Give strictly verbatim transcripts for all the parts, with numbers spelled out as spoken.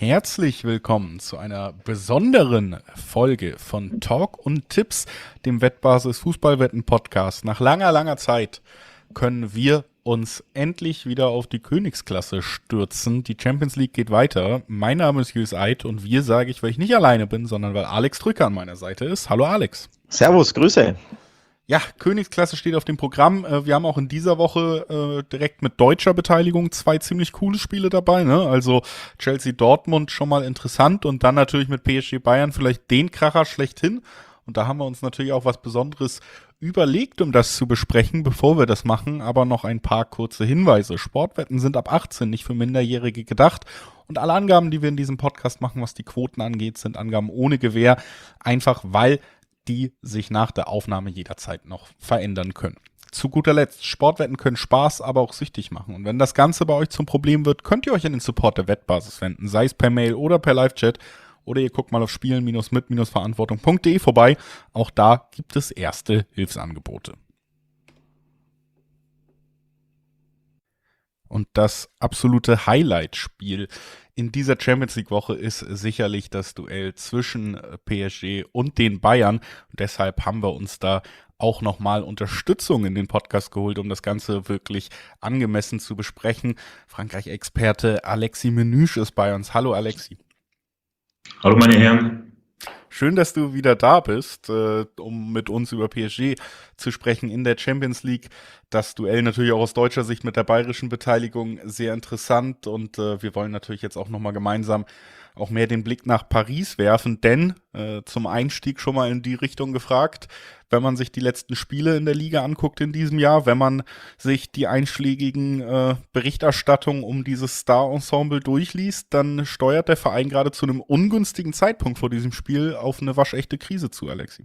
Herzlich willkommen zu einer besonderen Folge von Talk und Tipps, dem Wettbasis Fußballwetten Podcast. Nach langer, langer Zeit können wir uns endlich wieder auf die Königsklasse stürzen. Die Champions League geht weiter. Mein Name ist Julius Eid und wir sage ich, weil ich nicht alleine bin, sondern weil Alex Drücker an meiner Seite ist. Hallo Alex. Servus, Grüße. Ja, Königsklasse steht auf dem Programm. Wir haben auch in dieser Woche äh, direkt mit deutscher Beteiligung zwei ziemlich coole Spiele dabei, ne? Also Chelsea-Dortmund schon mal interessant und dann natürlich mit P S G Bayern vielleicht den Kracher schlechthin. Und da haben wir uns natürlich auch was Besonderes überlegt, um das zu besprechen, bevor wir das machen. Aber noch ein paar kurze Hinweise. Sportwetten sind ab achtzehn, nicht für Minderjährige gedacht. Und alle Angaben, die wir in diesem Podcast machen, was die Quoten angeht, sind Angaben ohne Gewähr. Einfach weil die sich nach der Aufnahme jederzeit noch verändern können. Zu guter Letzt, Sportwetten können Spaß, aber auch süchtig machen. Und wenn das Ganze bei euch zum Problem wird, könnt ihr euch an den Support der Wettbasis wenden, sei es per Mail oder per Live-Chat. Oder ihr guckt mal auf spielen-mit-verantwortung punkt de vorbei. Auch da gibt es erste Hilfsangebote. Und das absolute Highlight-Spiel in dieser Champions League-Woche ist sicherlich das Duell zwischen P S G und den Bayern. Und deshalb haben wir uns da auch nochmal Unterstützung in den Podcast geholt, um das Ganze wirklich angemessen zu besprechen. Frankreich-Experte Alexi Menüsch ist bei uns. Hallo Alexi. Hallo meine Herren. Schön, dass du wieder da bist, äh, um mit uns über P S G zu sprechen in der Champions League. Das Duell natürlich auch aus deutscher Sicht mit der bayerischen Beteiligung sehr interessant und äh, wir wollen natürlich jetzt auch nochmal gemeinsam auch mehr den Blick nach Paris werfen, denn äh, zum Einstieg schon mal in die Richtung gefragt, wenn man sich die letzten Spiele in der Liga anguckt in diesem Jahr, wenn man sich die einschlägigen äh, Berichterstattungen um dieses Star-Ensemble durchliest, dann steuert der Verein gerade zu einem ungünstigen Zeitpunkt vor diesem Spiel auf eine waschechte Krise zu, Alexi.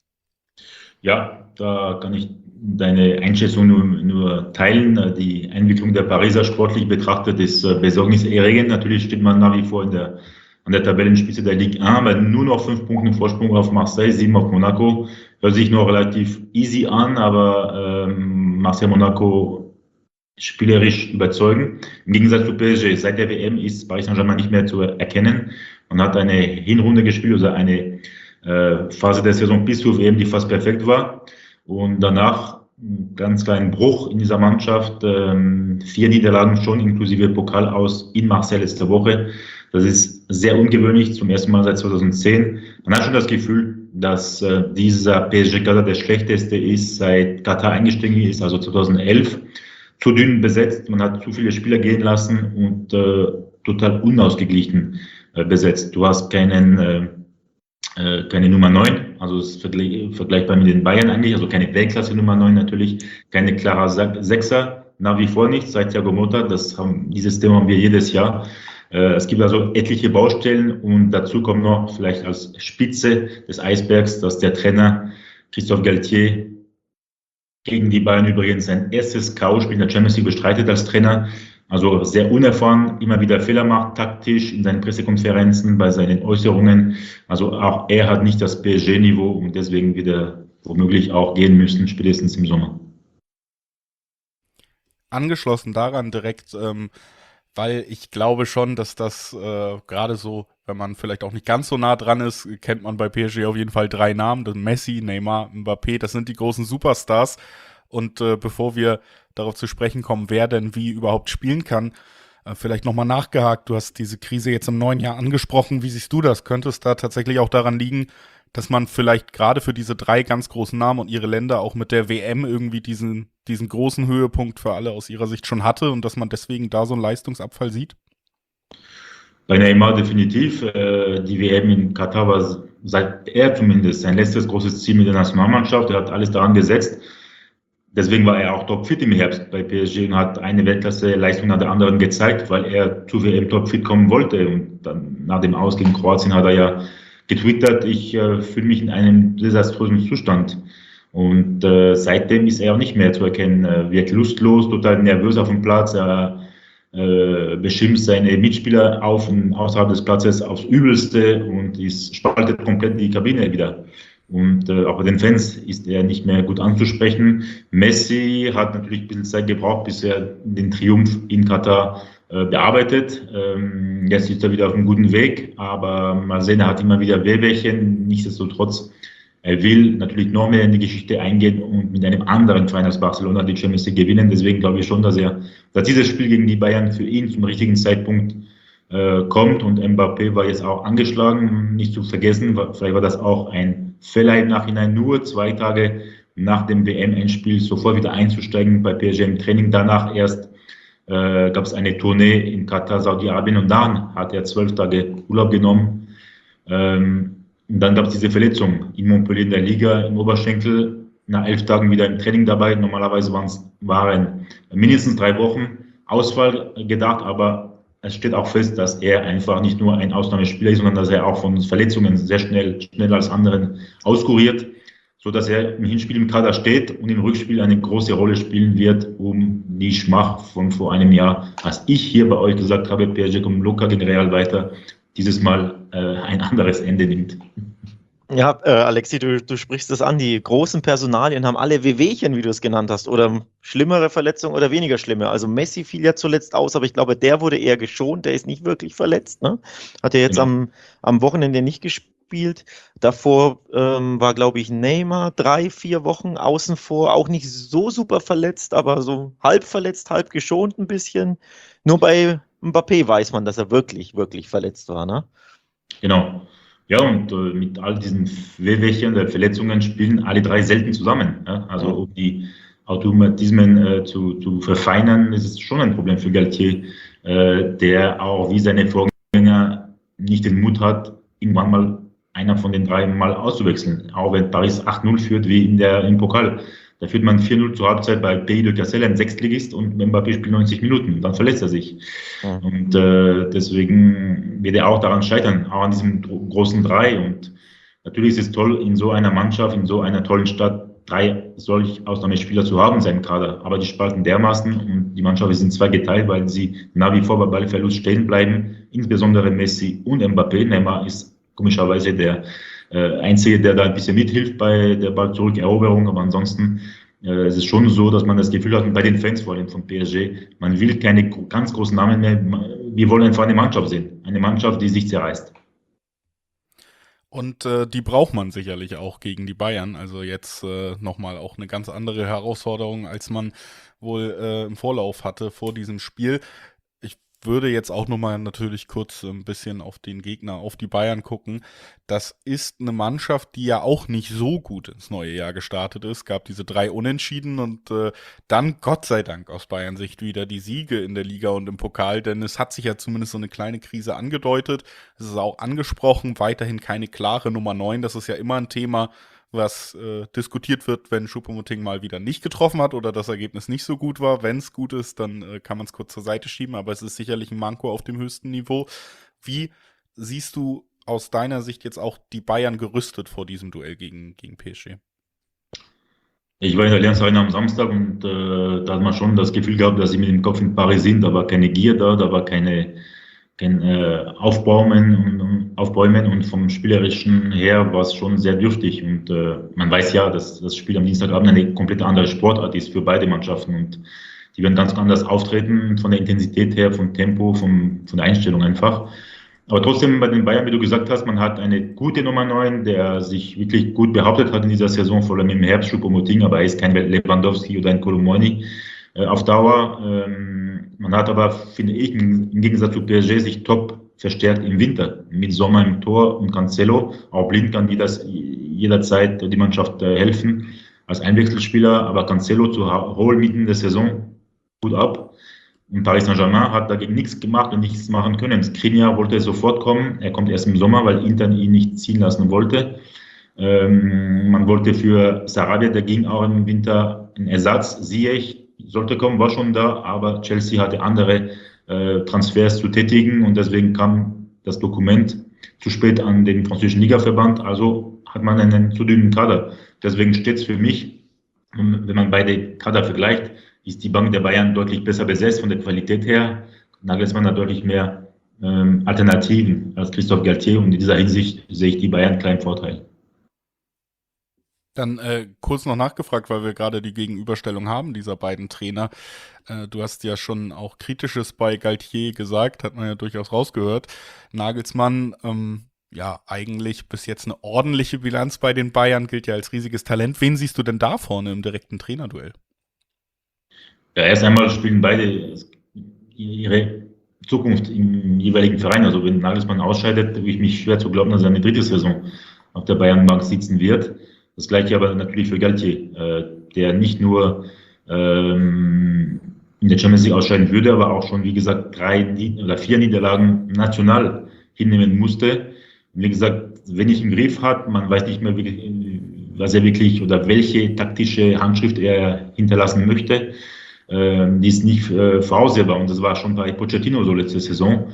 Ja, da kann ich deine Einschätzung nur, nur teilen. Die Entwicklung der Pariser sportlich betrachtet ist besorgniserregend. Natürlich steht man nach wie vor in der, an der Tabellenspitze der Ligue eins, aber nur noch fünf Punkte Vorsprung auf Marseille, sieben auf Monaco. Hört sich noch relativ easy an, aber ähm, Marseille-Monaco spielerisch überzeugen. Im Gegensatz zu P S G, seit der W M ist Paris Saint-Germain nicht mehr zu erkennen. Man hat eine Hinrunde gespielt, also eine äh, Phase der Saison bis zur W M, die fast perfekt war. Und danach einen ganz kleinen Bruch in dieser Mannschaft. Ähm, vier Niederlagen schon, inklusive Pokal aus in Marseille letzte Woche. Das ist sehr ungewöhnlich, zum ersten Mal seit zweitausendzehn. Man hat schon das Gefühl, dass äh, dieser P S G-Kader der schlechteste ist, seit Katar eingestiegen ist, also zweitausendelf. Zu dünn besetzt, man hat zu viele Spieler gehen lassen und äh, total unausgeglichen äh, besetzt. Du hast keinen, äh, äh, keine Nummer neun, also es ist vergleichbar mit den Bayern eigentlich, also keine Weltklasse Nummer neun natürlich, keine klarer Sechser, nach wie vor nicht, seit Thiago Motta, das haben, dieses Thema haben wir jedes Jahr. Äh, es gibt also etliche Baustellen und dazu kommt noch vielleicht als Spitze des Eisbergs, dass der Trainer Christophe Galtier gegen die Bayern übrigens sein erstes K O-Spiel in der Champions League bestreitet als Trainer. Also sehr unerfahren, immer wieder Fehler macht, taktisch in seinen Pressekonferenzen, bei seinen Äußerungen. Also auch er hat nicht das P S G-Niveau und deswegen wird er womöglich auch gehen müssen, spätestens im Sommer. Angeschlossen daran direkt, ähm, weil ich glaube schon, dass das äh, gerade so, wenn man vielleicht auch nicht ganz so nah dran ist, kennt man bei P S G auf jeden Fall drei Namen, das Messi, Neymar, Mbappé, das sind die großen Superstars. Und äh, bevor wir darauf zu sprechen kommen, wer denn wie überhaupt spielen kann, äh, vielleicht nochmal nachgehakt, du hast diese Krise jetzt im neuen Jahr angesprochen, wie siehst du das? Könnte es da tatsächlich auch daran liegen, dass man vielleicht gerade für diese drei ganz großen Namen und ihre Länder auch mit der W M irgendwie diesen, diesen großen Höhepunkt für alle aus ihrer Sicht schon hatte und dass man deswegen da so einen Leistungsabfall sieht? Bei Neymar definitiv. Äh, die W M in Katar war, seit er zumindest, sein letztes großes Ziel mit der Nationalmannschaft. Er hat alles daran gesetzt. Deswegen war er auch topfit im Herbst bei P S G und hat eine Weltklasse-Leistung nach der anderen gezeigt, weil er zu W M topfit kommen wollte. Und dann nach dem Aus gegen Kroatien hat er ja getwittert, ich äh, fühle mich in einem desaströsen Zustand. Und äh, seitdem ist er auch nicht mehr zu erkennen. Er wirkt lustlos, total nervös auf dem Platz. Er äh, beschimpft seine Mitspieler auf und außerhalb des Platzes aufs Übelste und ist, spaltet komplett die Kabine wieder. Und äh, auch bei den Fans ist er nicht mehr gut anzusprechen. Messi hat natürlich ein bisschen Zeit gebraucht, bis er den Triumph in Katar äh, bearbeitet. Ähm, jetzt ist er wieder auf einem guten Weg, aber mal sehen, er hat immer wieder Wehwehchen. Nichtsdestotrotz, er will natürlich noch mehr in die Geschichte eingehen und mit einem anderen Verein als Barcelona die Champions League gewinnen. Deswegen glaube ich schon, dass er, dass dieses Spiel gegen die Bayern für ihn zum richtigen Zeitpunkt äh, kommt. Und Mbappé war jetzt auch angeschlagen, nicht zu vergessen. Vielleicht war das auch ein Fehler im Nachhinein, nur zwei Tage nach dem W M-Endspiel sofort wieder einzusteigen bei P S G im Training. Danach erst äh, gab es eine Tournee in Katar, Saudi-Arabien, und dann hat er zwölf Tage Urlaub genommen. Ähm, und dann gab es diese Verletzung in Montpellier in der Liga im Oberschenkel. Nach elf Tagen wieder im Training dabei. Normalerweise waren mindestens drei Wochen Ausfall gedacht, aber es steht auch fest, dass er einfach nicht nur ein Ausnahmespieler ist, sondern dass er auch von Verletzungen sehr schnell, schneller als anderen auskuriert, so dass er im Hinspiel im Kader steht und im Rückspiel eine große Rolle spielen wird, um die Schmach von vor einem Jahr, als ich hier bei euch gesagt habe, P S G kommt locker gegen Real weiter, dieses Mal äh, ein anderes Ende nimmt. Ja, äh, Alexi, du, du sprichst es an, die großen Personalien haben alle Wehwehchen, wie du es genannt hast, oder schlimmere Verletzungen oder weniger schlimme. Also Messi fiel ja zuletzt aus, aber ich glaube, der wurde eher geschont, der ist nicht wirklich verletzt, ne? Hat er jetzt genau. am, am Wochenende nicht gespielt. Davor ähm, war, glaube ich, Neymar drei, vier Wochen außen vor, auch nicht so super verletzt, aber so halb verletzt, halb geschont ein bisschen. Nur bei Mbappé weiß man, dass er wirklich, wirklich verletzt war, ne? Genau. Ja, und äh, mit all diesen Wehwehchen der Verletzungen spielen alle drei selten zusammen. Ja? Also um die Automatismen äh, zu, zu verfeinern, ist es schon ein Problem für Galtier, äh, der auch wie seine Vorgänger nicht den Mut hat, irgendwann mal einer von den drei mal auszuwechseln. Auch wenn Paris acht null führt, wie in der, im Pokal. Da führt man vier null zur Halbzeit bei Pays de Cassel, ein Sechstligist, und Mbappé spielt neunzig Minuten. Dann verletzt er sich. Ja. Und äh, deswegen wird er auch daran scheitern, auch an diesem großen Drei. Und natürlich ist es toll, in so einer Mannschaft, in so einer tollen Stadt, drei solch Ausnahmespieler zu haben in seinem Kader. Aber die spalten dermaßen und die Mannschaft ist in zwei geteilt, weil sie nach wie vor bei Ballverlust stehen bleiben. Insbesondere Messi und Mbappé. Neymar ist komischerweise der äh, Einzige, der da ein bisschen mithilft bei der Ball-Zurück-Eroberung, aber ansonsten äh, es ist schon so, dass man das Gefühl hat, bei den Fans vor allem von P S G, man will keine ganz großen Namen mehr, wir wollen einfach eine Mannschaft sehen, eine Mannschaft, die sich zerreißt. Und äh, die braucht man sicherlich auch gegen die Bayern, also jetzt äh, nochmal auch eine ganz andere Herausforderung, als man wohl äh, im Vorlauf hatte vor diesem Spiel. Würde jetzt auch nochmal natürlich kurz ein bisschen auf den Gegner, auf die Bayern gucken. Das ist eine Mannschaft, die ja auch nicht so gut ins neue Jahr gestartet ist. Gab diese drei Unentschieden und äh, dann Gott sei Dank aus Bayern Sicht wieder die Siege in der Liga und im Pokal, denn es hat sich ja zumindest so eine kleine Krise angedeutet. Es ist auch angesprochen, weiterhin keine klare Nummer neun. Das ist ja immer ein Thema, was äh, diskutiert wird, wenn Choupo-Moting mal wieder nicht getroffen hat oder das Ergebnis nicht so gut war. Wenn es gut ist, dann äh, kann man es kurz zur Seite schieben, aber es ist sicherlich ein Manko auf dem höchsten Niveau. Wie siehst du aus deiner Sicht jetzt auch die Bayern gerüstet vor diesem Duell gegen, gegen P S G? Ich war in der Allianz Arena am Samstag und äh, da hat man schon das Gefühl gehabt, dass sie mit dem Kopf in Paris sind. Da war keine Gier da, da war keine kein äh, Aufbäumen und, und Aufbäumen und vom Spielerischen her war es schon sehr dürftig und äh, man weiß ja, dass das Spiel am Dienstagabend eine komplett andere Sportart ist für beide Mannschaften und die werden ganz anders auftreten von der Intensität her, vom Tempo, vom, von der Einstellung einfach. Aber trotzdem bei den Bayern, wie du gesagt hast, man hat eine gute Nummer neun, der sich wirklich gut behauptet hat in dieser Saison, vor allem im Herbst, Choupo-Moting, aber er ist kein Lewandowski oder ein Kolomoani äh, auf Dauer. Ähm, Man hat aber, finde ich, im Gegensatz zu P S G sich top verstärkt im Winter. Mit Sommer im Tor und Cancelo. Auch Blind kann wie das jederzeit die Mannschaft helfen als Einwechselspieler. Aber Cancelo zu holen mitten der Saison, gut ab. Und Paris Saint-Germain hat dagegen nichts gemacht und nichts machen können. Skriniar wollte sofort kommen. Er kommt erst im Sommer, weil Inter ihn nicht ziehen lassen wollte. Ähm, man wollte für Sarabia, der ging auch im Winter einen Ersatz, Ziyech sollte kommen, war schon da, aber Chelsea hatte andere äh, Transfers zu tätigen und deswegen kam das Dokument zu spät an den französischen Ligaverband, also hat man einen zu dünnen Kader. Deswegen steht es für mich, wenn man beide Kader vergleicht, ist die Bank der Bayern deutlich besser besetzt von der Qualität her. Nagelsmann hat deutlich mehr ähm, Alternativen als Christophe Galtier und in dieser Hinsicht sehe ich die Bayern kleinen Vorteil. Dann äh, kurz noch nachgefragt, weil wir gerade die Gegenüberstellung haben dieser beiden Trainer. Äh, du hast ja schon auch Kritisches bei Galtier gesagt, hat man ja durchaus rausgehört. Nagelsmann, ähm, ja, eigentlich bis jetzt eine ordentliche Bilanz bei den Bayern, gilt ja als riesiges Talent. Wen siehst du denn da vorne im direkten Trainerduell? Ja, erst einmal spielen beide ihre Zukunft im jeweiligen Verein. Also wenn Nagelsmann ausscheidet, tue ich mich schwer zu glauben, dass er eine dritte Saison auf der Bayernbank sitzen wird. Das gleiche aber natürlich für Galtier, äh, der nicht nur ähm, in der Champions League ausscheiden würde, aber auch schon, wie gesagt, drei Nied- oder vier Niederlagen national hinnehmen musste. Und wie gesagt, wenn ich im Griff hat, man weiß nicht mehr, wirklich, was er wirklich oder welche taktische Handschrift er hinterlassen möchte. Ähm, die ist nicht äh, voraussehbar und das war schon bei Pochettino so letzte Saison.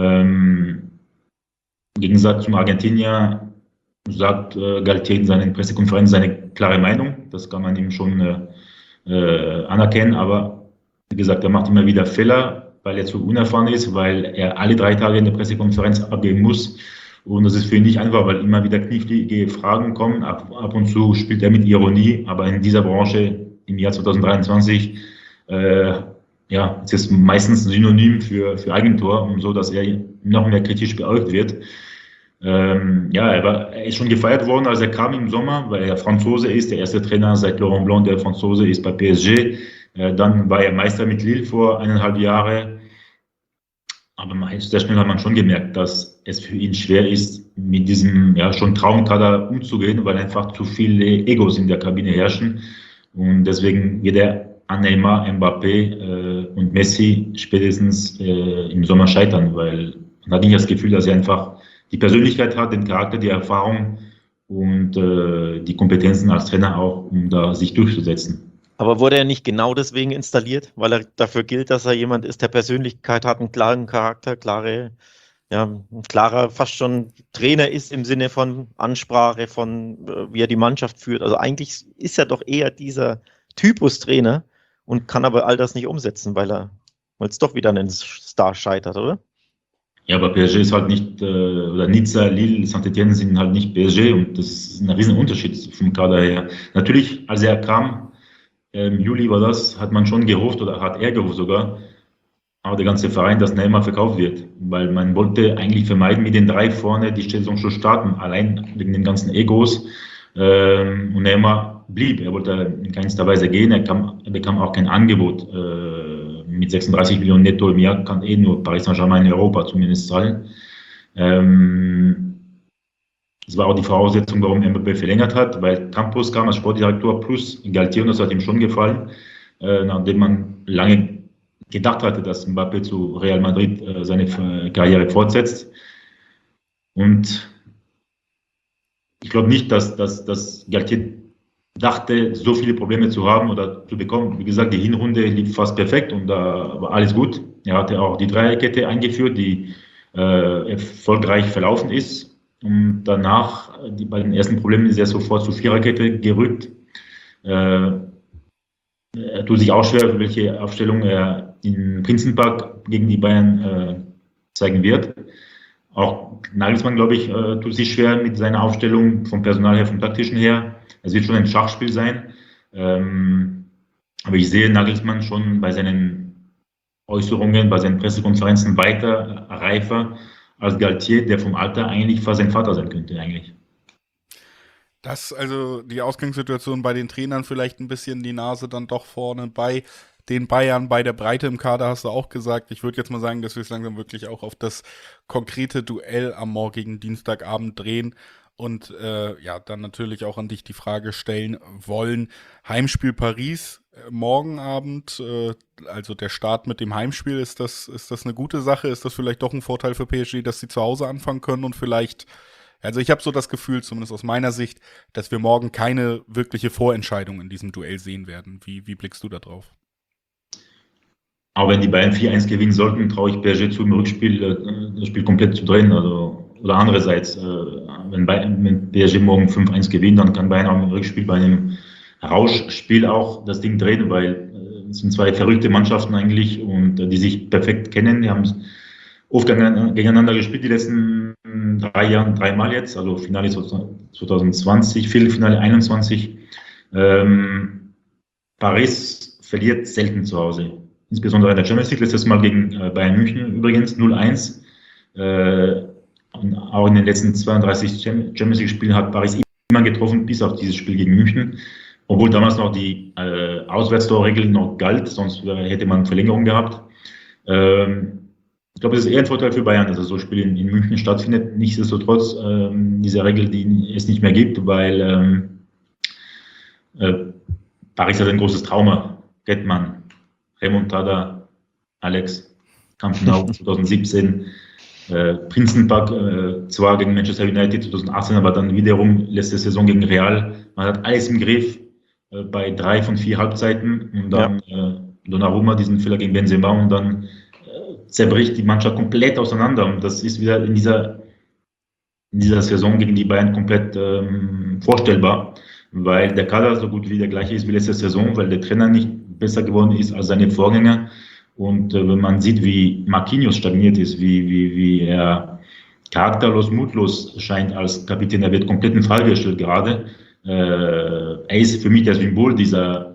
Ähm, Im Gegensatz zum Argentinier sagt äh, Galtier in seinen Pressekonferenzen seine klare Meinung. Das kann man ihm schon äh, äh, anerkennen, aber wie gesagt, er macht immer wieder Fehler, weil er zu unerfahren ist, weil er alle drei Tage in der Pressekonferenz abgeben muss. Und das ist für ihn nicht einfach, weil immer wieder knifflige Fragen kommen. Ab, ab und zu spielt er mit Ironie, aber in dieser Branche im Jahr zwanzig dreiundzwanzig äh, ja, es ist meistens synonym für, für Eigentor und so, dass er noch mehr kritisch beäugt wird. Ähm, ja, er, war, er ist schon gefeiert worden, als er kam im Sommer, weil er Franzose ist, der erste Trainer seit Laurent Blanc, der Franzose ist bei P S G. Äh, dann war er Meister mit Lille vor eineinhalb Jahren. Aber sehr schnell hat man schon gemerkt, dass es für ihn schwer ist, mit diesem ja schon Traumkader umzugehen, weil einfach zu viele Egos in der Kabine herrschen. Und deswegen wird er an Neymar, Mbappé äh, und Messi spätestens äh, im Sommer scheitern, weil man hat nicht das Gefühl, dass er einfach die Persönlichkeit hat, den Charakter, die Erfahrung und äh, die Kompetenzen als Trainer auch, um da sich durchzusetzen. Aber wurde er nicht genau deswegen installiert, weil er dafür gilt, dass er jemand ist, der Persönlichkeit hat, einen klaren Charakter, klare, ja, ein klarer, fast schon Trainer ist im Sinne von Ansprache, von äh, wie er die Mannschaft führt. Also eigentlich ist er doch eher dieser Typus Trainer und kann aber all das nicht umsetzen, weil er, weil es doch wieder an den Star scheitert, oder? Ja, aber P S G ist halt nicht, äh, oder Nizza, Lille, Saint-Etienne sind halt nicht P S G und das ist ein riesen Unterschied vom Kader her. Natürlich, als er kam, im Juli war das, hat man schon gehofft oder hat er gehofft sogar, aber der ganze Verein, dass Neymar verkauft wird, weil man wollte eigentlich vermeiden, mit den drei vorne die Saison schon starten, allein wegen den ganzen Egos. Ähm, und Neymar blieb, er wollte in keinster Weise gehen, er, kam, er bekam auch kein Angebot. Äh, mit sechsunddreißig Millionen netto im Jahr kann eh nur Paris Saint-Germain in Europa zumindest zahlen. Ähm, Das war auch die Voraussetzung, warum Mbappé verlängert hat, weil Campos kam als Sportdirektor plus Galtier und das hat ihm schon gefallen, äh, nachdem man lange gedacht hatte, dass Mbappé zu Real Madrid äh, seine äh, Karriere fortsetzt. Und ich glaube nicht, dass, dass, dass Galtier dachte, so viele Probleme zu haben oder zu bekommen. Wie gesagt, die Hinrunde lief fast perfekt und da war alles gut. Er hatte auch die Dreierkette eingeführt, die äh, erfolgreich verlaufen ist. Und danach, die, bei den ersten Problemen ist er sofort zur Viererkette gerückt. Äh, er tut sich auch schwer, welche Aufstellung er in Prinzenpark gegen die Bayern äh, zeigen wird. Auch Nagelsmann, glaube ich, äh, tut sich schwer mit seiner Aufstellung vom Personal her, vom taktischen her. Es wird schon ein Schachspiel sein. Ähm, aber ich sehe Nagelsmann schon bei seinen Äußerungen, bei seinen Pressekonferenzen weiter reifer als Galtier, der vom Alter eigentlich fast sein Vater sein könnte, eigentlich. Das, also die Ausgangssituation bei den Trainern vielleicht ein bisschen die Nase dann doch vorne bei den Bayern, bei der Breite im Kader hast du auch gesagt. Ich würde jetzt mal sagen, dass wir es langsam wirklich auch auf das konkrete Duell am morgigen Dienstagabend drehen und äh, ja, dann natürlich auch an dich die Frage stellen wollen. Heimspiel Paris, äh, morgen Abend, äh, also der Start mit dem Heimspiel, ist das, ist das eine gute Sache? Ist das vielleicht doch ein Vorteil für P S G, dass sie zu Hause anfangen können und vielleicht, also ich habe so das Gefühl, zumindest aus meiner Sicht, dass wir morgen keine wirkliche Vorentscheidung in diesem Duell sehen werden. Wie, wie blickst du da drauf? Aber wenn die Bayern vier eins gewinnen sollten, traue ich P S G zu, im Rückspiel äh, das Spiel komplett zu drehen. Also, oder andererseits, äh, wenn, Bayern, wenn P S G morgen fünf eins gewinnt, dann kann Bayern auch im Rückspiel bei einem Rauschspiel auch das Ding drehen, weil äh, es sind zwei verrückte Mannschaften eigentlich und äh, die sich perfekt kennen. Die haben oft gegeneinander gespielt die letzten drei Jahren dreimal jetzt, also Finale zwanzig zwanzig, Viertelfinale einundzwanzig. Ähm, Paris verliert selten zu Hause, insbesondere in der Champions League, letztes Mal gegen äh, Bayern München übrigens null eins. Äh, und auch in den letzten zweiunddreißig Champions League-Spielen hat Paris immer getroffen, bis auf dieses Spiel gegen München, obwohl damals noch die äh, Auswärtstorregel noch galt, sonst hätte man Verlängerung gehabt. Ähm, ich glaube, es ist eher ein Vorteil für Bayern, dass so ein Spiel in, in München stattfindet. Nichtsdestotrotz ähm, diese Regel, die es nicht mehr gibt, weil ähm, äh, Paris hat ein großes Trauma. Gettmann, Remontada, Alex, Camp Nou zwanzig siebzehn, äh, Prinzenpark äh, zwar gegen Manchester United zwanzig achtzehn, aber dann wiederum letzte Saison gegen Real. Man hat alles im Griff äh, bei drei von vier Halbzeiten und dann ja. äh, Donnarumma diesen Fehler gegen Benzema und dann äh, zerbricht die Mannschaft komplett auseinander und das ist wieder in dieser, in dieser Saison gegen die Bayern komplett ähm, vorstellbar, weil der Kader so gut wie der gleiche ist wie letzte Saison, weil der Trainer nicht besser geworden ist als seine Vorgänger. Und äh, wenn man sieht, wie Marquinhos stagniert ist, wie, wie, wie er charakterlos, mutlos scheint als Kapitän, er wird komplett in Frage gestellt gerade. Äh, er ist für mich das Symbol dieser,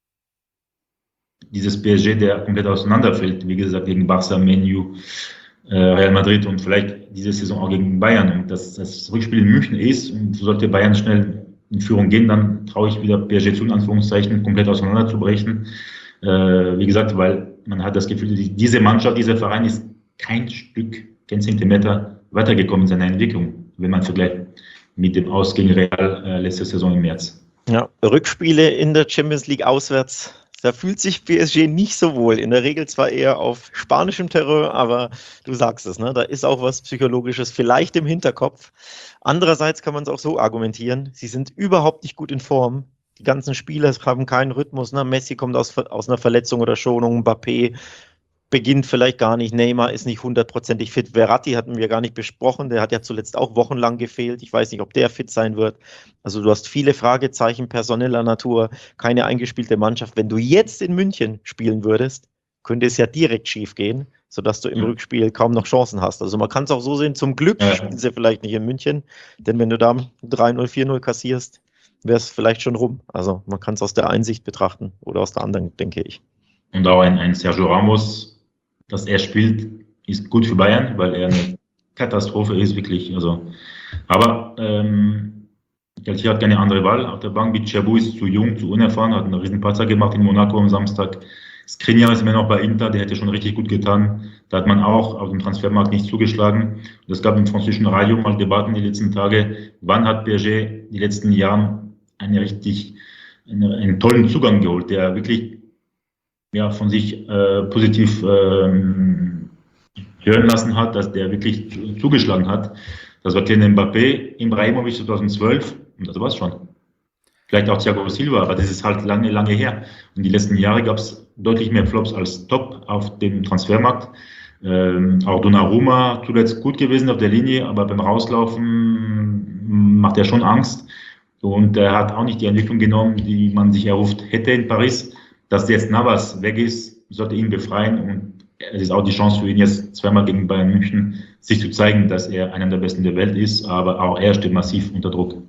dieses P S G, der komplett auseinanderfällt. Wie gesagt, gegen Barca, Man U, äh, Real Madrid und vielleicht diese Saison auch gegen Bayern. Und dass das Rückspiel in München ist und sollte Bayern schnell in Führung gehen, dann traue ich wieder P S G zu, in Anführungszeichen, komplett auseinanderzubrechen. Äh, wie gesagt, weil man hat das Gefühl, die, diese Mannschaft, dieser Verein ist kein Stück, kein Zentimeter weitergekommen in seiner Entwicklung, wenn man vergleicht mit dem Aus gegen Real äh, letzte Saison im März. Ja, Rückspiele in der Champions League auswärts, da fühlt sich P S G nicht so wohl. In der Regel zwar eher auf spanischem Terrain, aber du sagst es, ne? Da ist auch was Psychologisches vielleicht im Hinterkopf. Andererseits kann man es auch so argumentieren, sie sind überhaupt nicht gut in Form. Die ganzen Spieler haben keinen Rhythmus. Ne? Messi kommt aus, aus einer Verletzung oder Schonung, Mbappé beginnt vielleicht gar nicht, Neymar ist nicht hundertprozentig fit, Verratti hatten wir gar nicht besprochen, der hat ja zuletzt auch wochenlang gefehlt, ich weiß nicht, ob der fit sein wird. Also du hast viele Fragezeichen personeller Natur, keine eingespielte Mannschaft. Wenn du jetzt in München spielen würdest, könnte es ja direkt schief gehen, sodass du im ja. Rückspiel kaum noch Chancen hast. Also man kann es auch so sehen, zum Glück ja. spielen sie vielleicht nicht in München, denn wenn du da drei null, vier null kassierst, wäre es vielleicht schon rum. Also man kann es aus der einen Sicht betrachten oder aus der anderen, denke ich. Und auch ein, ein Sergio Ramos, dass er spielt, ist gut für Bayern, weil er eine Katastrophe ist, wirklich. Also, aber ähm, Galtier hat keine andere Wahl. Auf der Bank, Bichabou ist zu jung, zu unerfahren, hat einen riesen Patzer gemacht in Monaco am Samstag. Skriniar ist immer noch bei Inter, der hätte schon richtig gut getan. Da hat man auch auf dem Transfermarkt nicht zugeschlagen. Und es gab im französischen Radio mal Debatten die letzten Tage, wann hat P S G die letzten Jahre einen richtig, einen, einen tollen Zugang geholt, der wirklich ja, von sich äh, positiv ähm, hören lassen hat, dass der wirklich zugeschlagen hat. Das war Kylian Mbappé, Ibrahimovic zweitausendzwölf und das war's schon. Vielleicht auch Thiago Silva, aber das ist halt lange, lange her. Und die letzten Jahre gab es deutlich mehr Flops als Top auf dem Transfermarkt. Ähm, auch Donnarumma zuletzt gut gewesen auf der Linie, aber beim Rauslaufen macht er schon Angst. Und er hat auch nicht die Entwicklung genommen, die man sich erhofft hätte in Paris. Dass jetzt Navas weg ist, sollte ihn befreien und es ist auch die Chance für ihn jetzt zweimal gegen Bayern München, sich zu zeigen, dass er einer der Besten der Welt ist, aber auch er steht massiv unter Druck.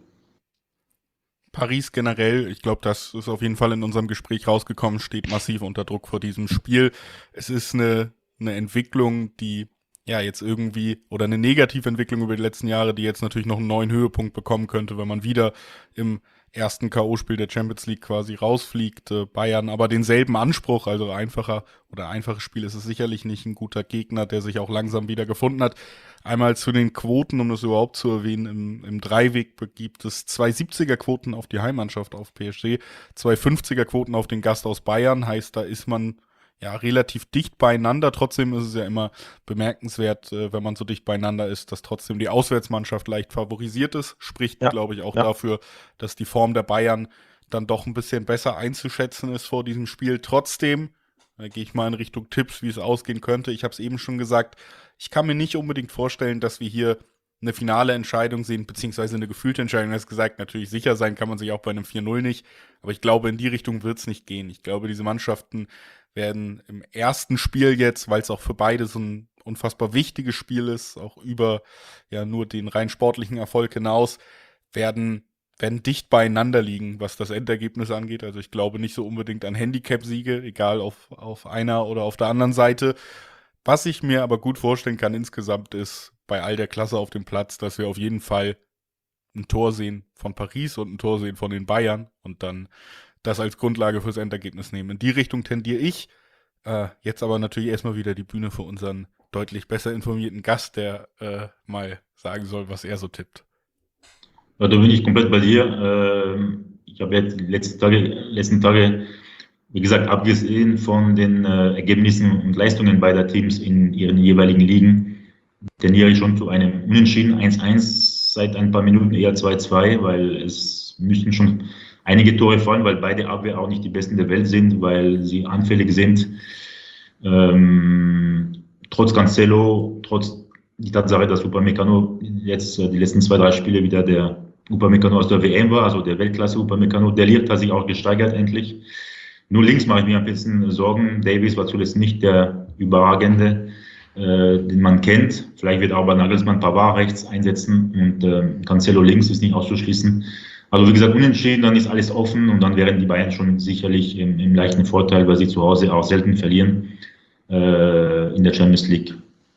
Paris generell, ich glaube, das ist auf jeden Fall in unserem Gespräch rausgekommen, steht massiv unter Druck vor diesem Spiel. Es ist eine, eine Entwicklung, die ja jetzt irgendwie, oder eine Negativentwicklung über die letzten Jahre, die jetzt natürlich noch einen neuen Höhepunkt bekommen könnte, wenn man wieder im ersten K O-Spiel der Champions League quasi rausfliegt, äh, Bayern aber denselben Anspruch, also einfacher oder einfaches Spiel ist es sicherlich nicht, ein guter Gegner, der sich auch langsam wieder gefunden hat. Einmal zu den Quoten, um das überhaupt zu erwähnen, im, im Dreiweg gibt es zwei siebziger-Quoten auf die Heimmannschaft auf P S G, zwei fünfziger-Quoten auf den Gast aus Bayern, heißt, da ist man ja relativ dicht beieinander. Trotzdem ist es ja immer bemerkenswert, äh, wenn man so dicht beieinander ist, dass trotzdem die Auswärtsmannschaft leicht favorisiert ist. Spricht, ja, glaube ich, auch ja. dafür, dass die Form der Bayern dann doch ein bisschen besser einzuschätzen ist vor diesem Spiel. Trotzdem, da gehe ich mal in Richtung Tipps, wie es ausgehen könnte. Ich habe es eben schon gesagt, ich kann mir nicht unbedingt vorstellen, dass wir hier eine finale Entscheidung sehen, beziehungsweise eine gefühlte Entscheidung. Du hast gesagt, natürlich sicher sein kann man sich auch bei einem vier null nicht, aber ich glaube, in die Richtung wird es nicht gehen. Ich glaube, diese Mannschaften werden im ersten Spiel jetzt, weil es auch für beide so ein unfassbar wichtiges Spiel ist, auch über ja nur den rein sportlichen Erfolg hinaus, werden, werden dicht beieinander liegen, was das Endergebnis angeht. Also ich glaube nicht so unbedingt an Handicap-Siege, egal auf, auf einer oder auf der anderen Seite. Was ich mir aber gut vorstellen kann insgesamt ist, bei all der Klasse auf dem Platz, dass wir auf jeden Fall ein Tor sehen von Paris und ein Tor sehen von den Bayern und dann das als Grundlage fürs Endergebnis nehmen. In die Richtung tendiere ich. Äh, jetzt aber natürlich erstmal wieder die Bühne für unseren deutlich besser informierten Gast, der äh, mal sagen soll, was er so tippt. Ja, da bin ich komplett bei dir. Ähm, ich habe jetzt die letzten Tage, letzten Tage, wie gesagt, abgesehen von den äh, Ergebnissen und Leistungen beider Teams in ihren jeweiligen Ligen, tendiere ich schon zu einem Unentschieden eins eins, seit ein paar Minuten eher zwei zwei, weil es müssten schon einige Tore fallen, weil beide Abwehr auch nicht die besten der Welt sind, weil sie anfällig sind. Ähm, trotz Cancelo, trotz die Tatsache, dass Upamecano jetzt äh, die letzten zwei, drei Spiele wieder der Upamecano aus der W M war, also der Weltklasse Upamecano, der Ligt hat sich auch gesteigert endlich. Nur links mache ich mir ein bisschen Sorgen. Davies war zuletzt nicht der überragende, äh, den man kennt. Vielleicht wird auch bei Nagelsmann Pavard rechts einsetzen und äh, Cancelo links ist nicht auszuschließen. Also wie gesagt, unentschieden, dann ist alles offen und dann wären die Bayern schon sicherlich im, im leichten Vorteil, weil sie zu Hause auch selten verlieren äh, in der Champions League.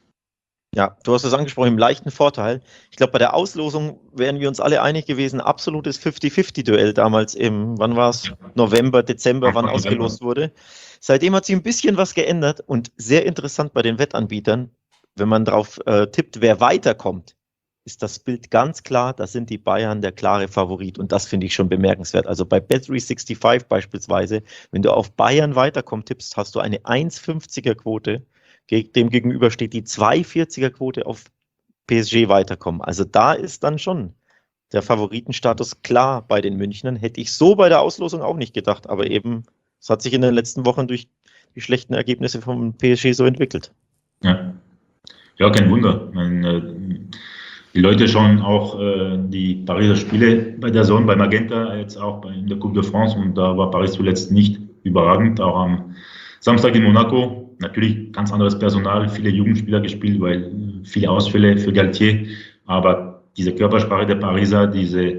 Ja, du hast es angesprochen, im leichten Vorteil. Ich glaube, bei der Auslosung wären wir uns alle einig gewesen, absolutes fünfzig fünfzig Duell damals im, wann war es, November, Dezember, wann ausgelost wurde. Seitdem hat sich ein bisschen was geändert und sehr interessant bei den Wettanbietern, wenn man drauf äh, tippt, wer weiterkommt, ist das Bild ganz klar, da sind die Bayern der klare Favorit und das finde ich schon bemerkenswert. Also bei Bet drei fünfundsechzig beispielsweise, wenn du auf Bayern weiterkommt tippst, hast du eine eins fünfziger Quote. Dem gegenüber steht die zwei vierziger Quote auf P S G weiterkommen. Also da ist dann schon der Favoritenstatus klar bei den Münchnern. Hätte ich so bei der Auslosung auch nicht gedacht, aber eben, es hat sich in den letzten Wochen durch die schlechten Ergebnisse vom P S G so entwickelt. Ja, ja, kein Wunder. Meine, die Leute schauen auch äh, die Pariser Spiele bei der Zone, bei Magenta, jetzt auch bei, in der Coupe de France und da war Paris zuletzt nicht überragend, auch am Samstag in Monaco. Natürlich ganz anderes Personal, viele Jugendspieler gespielt, weil viele Ausfälle für Galtier, aber diese Körpersprache der Pariser, diese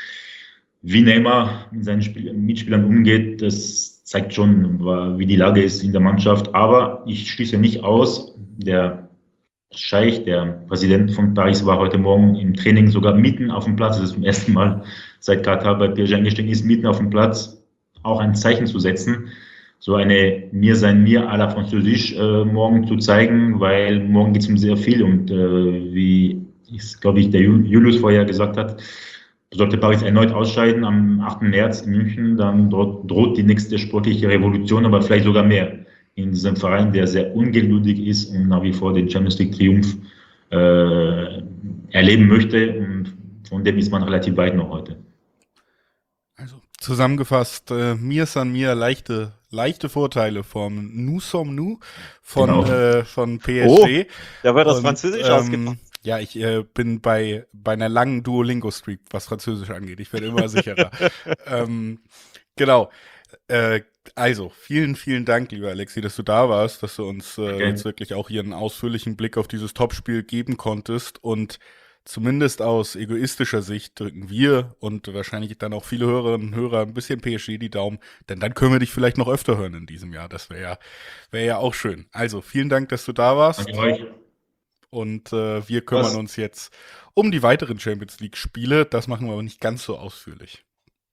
wie Neymar mit seinen Spiel Mitspielern umgeht, das zeigt schon, wie die Lage ist in der Mannschaft. Aber ich schließe nicht aus, der Scheich, der Präsident von Paris, war heute Morgen im Training sogar mitten auf dem Platz. Das ist zum ersten Mal seit Katar bei P S G eingestiegen ist, mitten auf dem Platz auch ein Zeichen zu setzen. So eine Mir sein Mir à la Französisch äh, morgen zu zeigen, weil morgen geht es um sehr viel und äh, wie ist, glaube ich, der Julius vorher gesagt hat, sollte Paris erneut ausscheiden am achten März in München, dann droht, droht die nächste sportliche Revolution, aber vielleicht sogar mehr in diesem Verein, der sehr ungeduldig ist und nach wie vor den Champions League Triumph äh, erleben möchte und von dem ist man relativ weit noch heute. Also zusammengefasst, äh, mir san mir leichte leichte Vorteile vom Nous sommes nous von, genau. äh, von P S G. Oh, da wird das und, Französisch ähm, ausgepackt. Ja, ich äh, bin bei, bei einer langen Duolingo-Streak, was Französisch angeht. Ich werde immer sicherer. ähm, genau. Äh, also, vielen, vielen Dank, lieber Alexi, dass du da warst, dass du uns äh, okay. jetzt wirklich auch hier einen ausführlichen Blick auf dieses Topspiel geben konntest und zumindest aus egoistischer Sicht drücken wir und wahrscheinlich dann auch viele Hörerinnen und Hörer ein bisschen P S G die Daumen, denn dann können wir dich vielleicht noch öfter hören in diesem Jahr. Das wäre ja, wäre ja auch schön. Also vielen Dank, dass du da warst. Danke euch. Und äh, wir kümmern Was? uns jetzt um die weiteren Champions League Spiele. Das machen wir aber nicht ganz so ausführlich.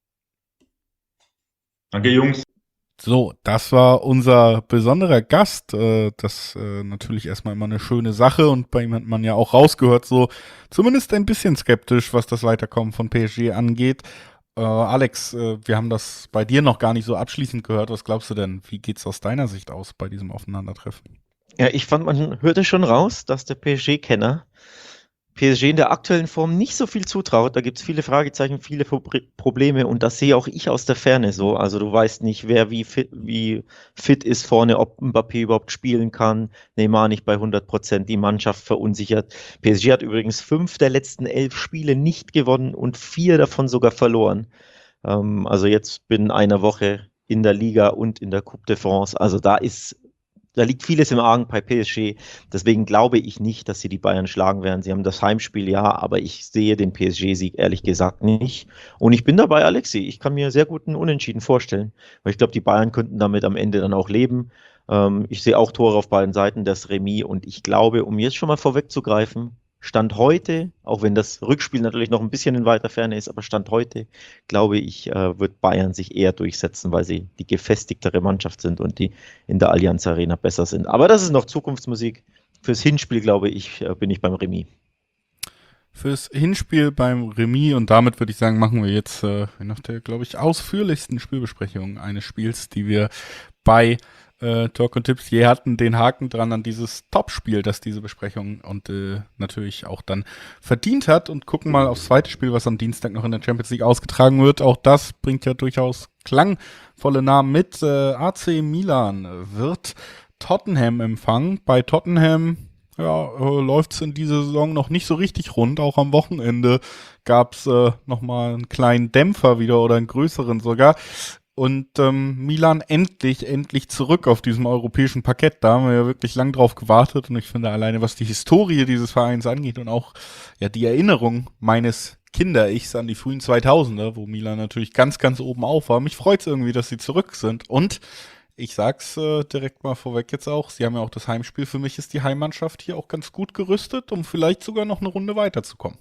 Danke, Jungs. So, das war unser besonderer Gast. Äh, das äh, natürlich erstmal immer eine schöne Sache und bei ihm hat man ja auch rausgehört, so zumindest ein bisschen skeptisch, was das Weiterkommen von P S G angeht. Äh, Alex, äh, wir haben das bei dir noch gar nicht so abschließend gehört. Was glaubst du denn? Wie geht's aus deiner Sicht aus bei diesem Aufeinandertreffen? Ja, ich fand, man hörte schon raus, dass der P S G-Kenner P S G in der aktuellen Form nicht so viel zutraut. Da gibt es viele Fragezeichen, viele Probleme und das sehe auch ich aus der Ferne so. Also du weißt nicht, wer wie fit, wie fit ist vorne, ob Mbappé überhaupt spielen kann, Neymar nicht bei hundert Prozent, die Mannschaft verunsichert. P S G hat übrigens fünf der letzten elf Spiele nicht gewonnen und vier davon sogar verloren. Ähm, also jetzt binnen einer Woche in der Liga und in der Coupe de France. Also da ist da liegt vieles im Argen bei P S G. Deswegen glaube ich nicht, dass sie die Bayern schlagen werden. Sie haben das Heimspiel, ja, aber ich sehe den P S G-Sieg ehrlich gesagt nicht. Und ich bin dabei, Alexi. Ich kann mir sehr guten Unentschieden vorstellen, weil ich glaube, die Bayern könnten damit am Ende dann auch leben. Ähm, ich sehe auch Tore auf beiden Seiten, das Remis. Und ich glaube, um jetzt schon mal vorwegzugreifen, Stand heute, auch wenn das Rückspiel natürlich noch ein bisschen in weiter Ferne ist, aber Stand heute, glaube ich, äh, wird Bayern sich eher durchsetzen, weil sie die gefestigtere Mannschaft sind und die in der Allianz Arena besser sind. Aber das ist noch Zukunftsmusik. Fürs Hinspiel, glaube ich, äh, bin ich beim Remis. Fürs Hinspiel beim Remis, und damit würde ich sagen, machen wir jetzt äh, nach der, glaube ich, ausführlichsten Spielbesprechung eines Spiels, die wir bei Äh, Talk und Tipps je hatten, den Haken dran an dieses Topspiel, das diese Besprechung und äh, natürlich auch dann verdient hat, und gucken mal aufs zweite Spiel, was am Dienstag noch in der Champions League ausgetragen wird. Auch das bringt ja durchaus klangvolle Namen mit. Äh, A C Milan wird Tottenham empfangen. Bei Tottenham ja, äh, läuft es in dieser Saison noch nicht so richtig rund. Auch am Wochenende gab es äh, nochmal einen kleinen Dämpfer wieder oder einen größeren sogar. Und ähm, Milan endlich, endlich zurück auf diesem europäischen Parkett. Da haben wir ja wirklich lang drauf gewartet. Und ich finde alleine, was die Historie dieses Vereins angeht und auch ja die Erinnerung meines Kinder-Ichs an die frühen zweitausender, wo Milan natürlich ganz, ganz oben auf war. Mich freut es irgendwie, dass sie zurück sind. Und ich sag's äh, direkt mal vorweg jetzt auch, sie haben ja auch das Heimspiel. Für mich ist die Heimmannschaft hier auch ganz gut gerüstet, um vielleicht sogar noch eine Runde weiterzukommen.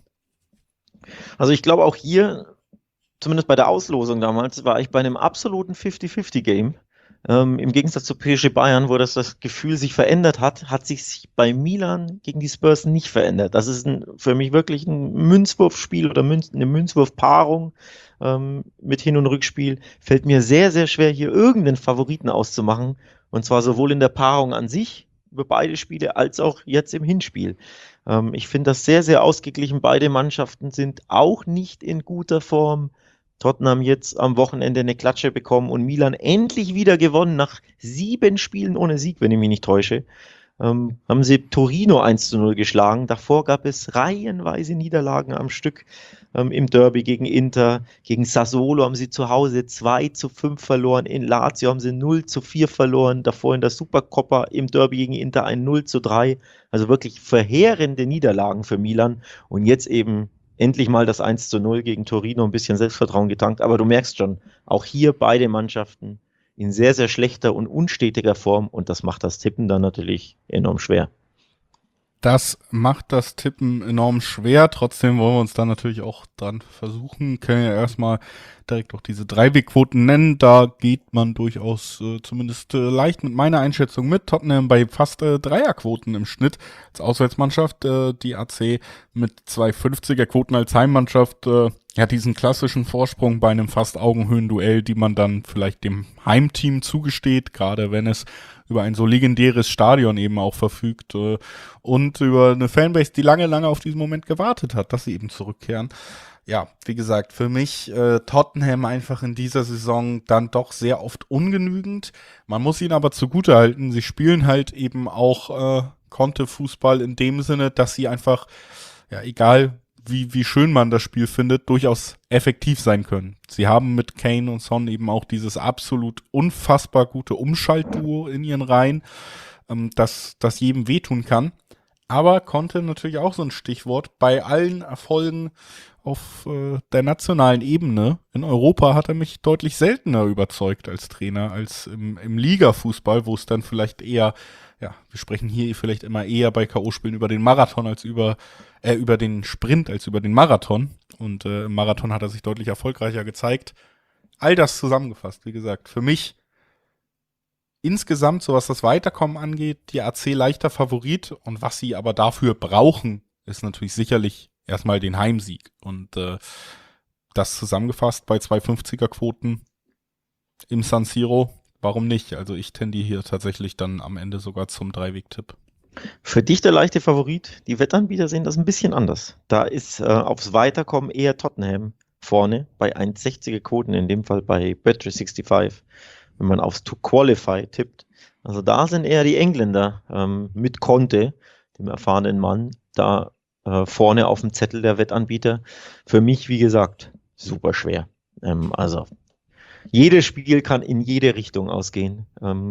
Also ich glaube auch hier, zumindest bei der Auslosung damals, war ich bei einem absoluten fünfzig fünfzig Game. Ähm, Im Gegensatz zu P S G Bayern, wo das, das Gefühl sich verändert hat, hat sich bei Milan gegen die Spurs nicht verändert. Das ist ein, für mich wirklich ein Münzwurfspiel oder Münz, eine Münzwurfpaarung ähm, mit Hin- und Rückspiel. Fällt mir sehr, sehr schwer, hier irgendeinen Favoriten auszumachen. Und zwar sowohl in der Paarung an sich, über beide Spiele, als auch jetzt im Hinspiel. Ähm, ich finde das sehr, sehr ausgeglichen. Beide Mannschaften sind auch nicht in guter Form. Tottenham jetzt am Wochenende eine Klatsche bekommen und Milan endlich wieder gewonnen nach sieben Spielen ohne Sieg, wenn ich mich nicht täusche. Ähm, haben sie Torino eins zu null geschlagen. Davor gab es reihenweise Niederlagen am Stück. Ähm, im Derby gegen Inter, gegen Sassuolo haben sie zu Hause zwei zu fünf verloren. In Lazio haben sie null zu vier verloren. Davor in der Supercoppa im Derby gegen Inter ein null zu drei. Also wirklich verheerende Niederlagen für Milan. Und jetzt eben endlich mal das eins zu null gegen Torino, ein bisschen Selbstvertrauen getankt. Aber du merkst schon, auch hier beide Mannschaften in sehr, sehr schlechter und unstetiger Form. Und das macht das Tippen dann natürlich enorm schwer. Das macht das Tippen enorm schwer. Trotzdem wollen wir uns da natürlich auch dran versuchen. Können ja erstmal direkt auch diese Dreiwegquoten nennen. Da geht man durchaus äh, zumindest äh, leicht mit meiner Einschätzung mit. Tottenham bei fast äh, Dreierquoten im Schnitt als Auswärtsmannschaft. Äh, die A C mit zwei fünfziger Quoten als Heimmannschaft. Äh, ja, diesen klassischen Vorsprung bei einem fast Augenhöhenduell, die man dann vielleicht dem Heimteam zugesteht, gerade wenn es über ein so legendäres Stadion eben auch verfügt äh, und über eine Fanbase, die lange, lange auf diesen Moment gewartet hat, dass sie eben zurückkehren. Ja, wie gesagt, für mich äh, Tottenham einfach in dieser Saison dann doch sehr oft ungenügend. Man muss ihnen aber zugutehalten, sie spielen halt eben auch äh, Konterfußball in dem Sinne, dass sie einfach, ja, egal wie, wie schön man das Spiel findet, durchaus effektiv sein können. Sie haben mit Kane und Son eben auch dieses absolut unfassbar gute Umschaltduo in ihren Reihen, ähm, das, das jedem wehtun kann. Aber konnte natürlich auch so ein Stichwort bei allen Erfolgen auf äh, der nationalen Ebene. In Europa hat er mich deutlich seltener überzeugt als Trainer als im, im Liga-Fußball, wo es dann vielleicht eher, ja, wir sprechen hier vielleicht immer eher bei K O-Spielen über den Marathon als über, äh, über den Sprint als über den Marathon. Und äh, im Marathon hat er sich deutlich erfolgreicher gezeigt. All das zusammengefasst, wie gesagt, für mich insgesamt, so was das Weiterkommen angeht, die A C leichter Favorit. Und was sie aber dafür brauchen, ist natürlich sicherlich erstmal den Heimsieg. Und äh, das zusammengefasst bei zwei fünfziger Quoten im San Siro, warum nicht? Also ich tendiere hier tatsächlich dann am Ende sogar zum Dreiweg-Tipp. Für dich der leichte Favorit. Die Wettanbieter sehen das ein bisschen anders. Da ist äh, aufs Weiterkommen eher Tottenham vorne bei eins sechziger Quoten, in dem Fall bei Bet drei fünfundsechzig, wenn man aufs To Qualify tippt. Also da sind eher die Engländer ähm, mit Conte, dem erfahrenen Mann, da äh, vorne auf dem Zettel der Wettanbieter. Für mich, wie gesagt, super schwer. Ähm, also jedes Spiel kann in jede Richtung ausgehen. Ähm,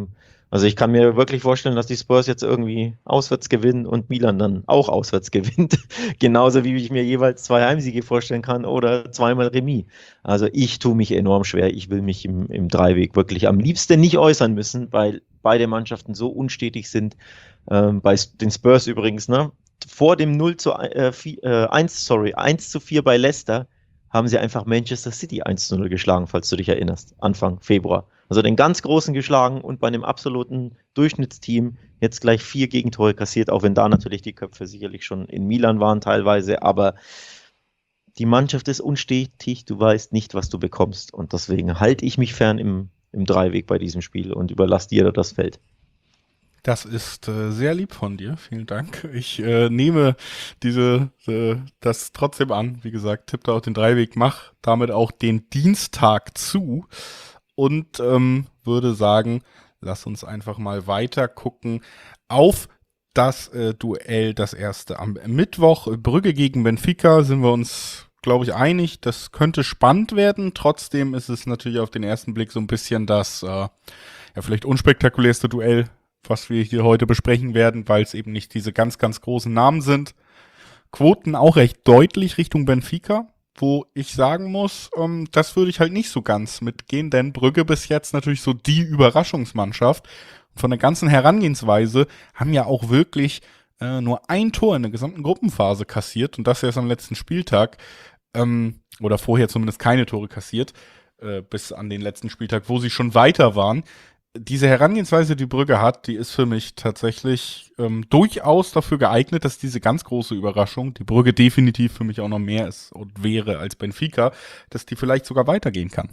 Also ich kann mir wirklich vorstellen, dass die Spurs jetzt irgendwie auswärts gewinnen und Milan dann auch auswärts gewinnt. Genauso wie ich mir jeweils zwei Heimsiege vorstellen kann oder zweimal Remis. Also ich tue mich enorm schwer. Ich will mich im, im Dreiweg wirklich am liebsten nicht äußern müssen, weil beide Mannschaften so unstetig sind. Ähm, bei den Spurs übrigens, ne? Vor dem null zu eins, sorry, eins zu vier bei Leicester haben sie einfach Manchester City eins zu null geschlagen, falls du dich erinnerst, Anfang Februar. Also den ganz Großen geschlagen und bei einem absoluten Durchschnittsteam jetzt gleich vier Gegentore kassiert, auch wenn da natürlich die Köpfe sicherlich schon in Milan waren teilweise, aber die Mannschaft ist unstetig, du weißt nicht, was du bekommst und deswegen halte ich mich fern im, im Dreiweg bei diesem Spiel und überlasse dir das Feld. Das ist äh, sehr lieb von dir, vielen Dank. Ich äh, nehme diese äh, das trotzdem an. Wie gesagt, tipp da auch den Dreiweg, mach damit auch den Dienstag zu und ähm, würde sagen, lass uns einfach mal weiter gucken auf das äh, Duell, das erste am Mittwoch. Brügge gegen Benfica, sind wir uns, glaube ich, einig. Das könnte spannend werden. Trotzdem ist es natürlich auf den ersten Blick so ein bisschen das äh, ja vielleicht unspektakulärste Duell, was wir hier heute besprechen werden, weil es eben nicht diese ganz, ganz großen Namen sind. Quoten auch recht deutlich Richtung Benfica, wo ich sagen muss, ähm, das würde ich halt nicht so ganz mitgehen, denn Brügge bis jetzt natürlich so die Überraschungsmannschaft. Und von der ganzen Herangehensweise haben ja auch wirklich äh, nur ein Tor in der gesamten Gruppenphase kassiert und das erst am letzten Spieltag, ähm, oder vorher zumindest keine Tore kassiert, äh, bis an den letzten Spieltag, wo sie schon weiter waren. Diese Herangehensweise, die Brügge hat, die ist für mich tatsächlich ähm, durchaus dafür geeignet, dass diese ganz große Überraschung, die Brügge definitiv für mich auch noch mehr ist und wäre als Benfica, dass die vielleicht sogar weitergehen kann.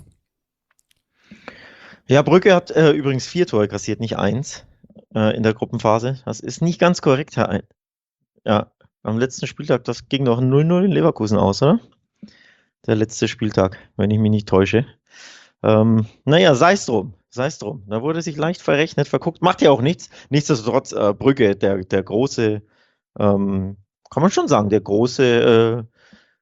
Ja, Brügge hat äh, übrigens vier Tore kassiert, nicht eins äh, in der Gruppenphase. Das ist nicht ganz korrekt, Herr Ein. Ja, am letzten Spieltag, das ging noch null null in Leverkusen aus, oder? Der letzte Spieltag, wenn ich mich nicht täusche. Ähm, naja, sei es drum. Sei es drum. Da wurde sich leicht verrechnet, verguckt. Macht ja auch nichts. Nichtsdestotrotz, äh, Brügge, der, der große, ähm, kann man schon sagen, der große, äh,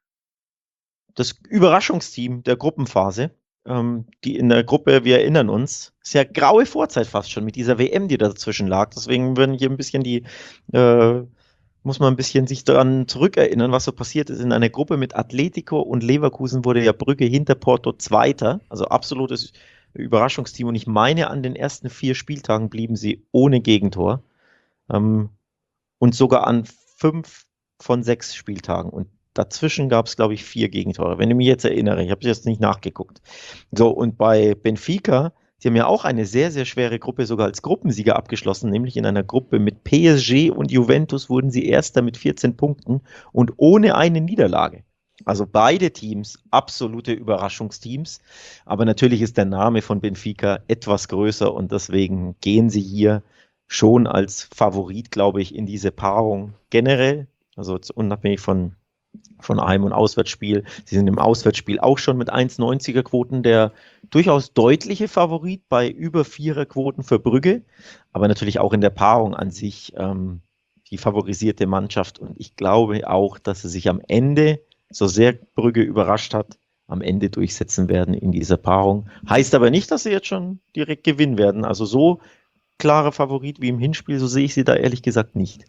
das Überraschungsteam der Gruppenphase. Ähm, die in der Gruppe, wir erinnern uns, ist ja graue Vorzeit fast schon mit dieser W M, die dazwischen lag. Deswegen würden hier ein bisschen die, äh, muss man ein bisschen sich daran zurückerinnern, was so passiert ist. In einer Gruppe mit Atletico und Leverkusen wurde ja Brügge hinter Porto Zweiter, also absolutes Überraschungsteam. Und ich meine, an den ersten vier Spieltagen blieben sie ohne Gegentor. Ähm, und sogar an fünf von sechs Spieltagen. Und dazwischen gab es, glaube ich, vier Gegentore, wenn ich mich jetzt erinnere. Ich habe jetzt nicht nachgeguckt. So, und bei Benfica, die haben ja auch eine sehr, sehr schwere Gruppe sogar als Gruppensieger abgeschlossen, nämlich in einer Gruppe mit P S G und Juventus wurden sie Erster mit vierzehn Punkten und ohne eine Niederlage. Also beide Teams absolute Überraschungsteams, aber natürlich ist der Name von Benfica etwas größer und deswegen gehen sie hier schon als Favorit, glaube ich, in diese Paarung generell, also unabhängig von, von Heim- und Auswärtsspiel. Sie sind im Auswärtsspiel auch schon mit eins Komma neunziger Quoten der durchaus deutliche Favorit bei über vierer Quoten für Brügge, aber natürlich auch in der Paarung an sich ähm, die favorisierte Mannschaft und ich glaube auch, dass sie sich am Ende, so sehr Brügge überrascht hat, am Ende durchsetzen werden in dieser Paarung. Heißt aber nicht, dass sie jetzt schon direkt gewinnen werden. Also so klarer Favorit wie im Hinspiel, so sehe ich sie da ehrlich gesagt nicht.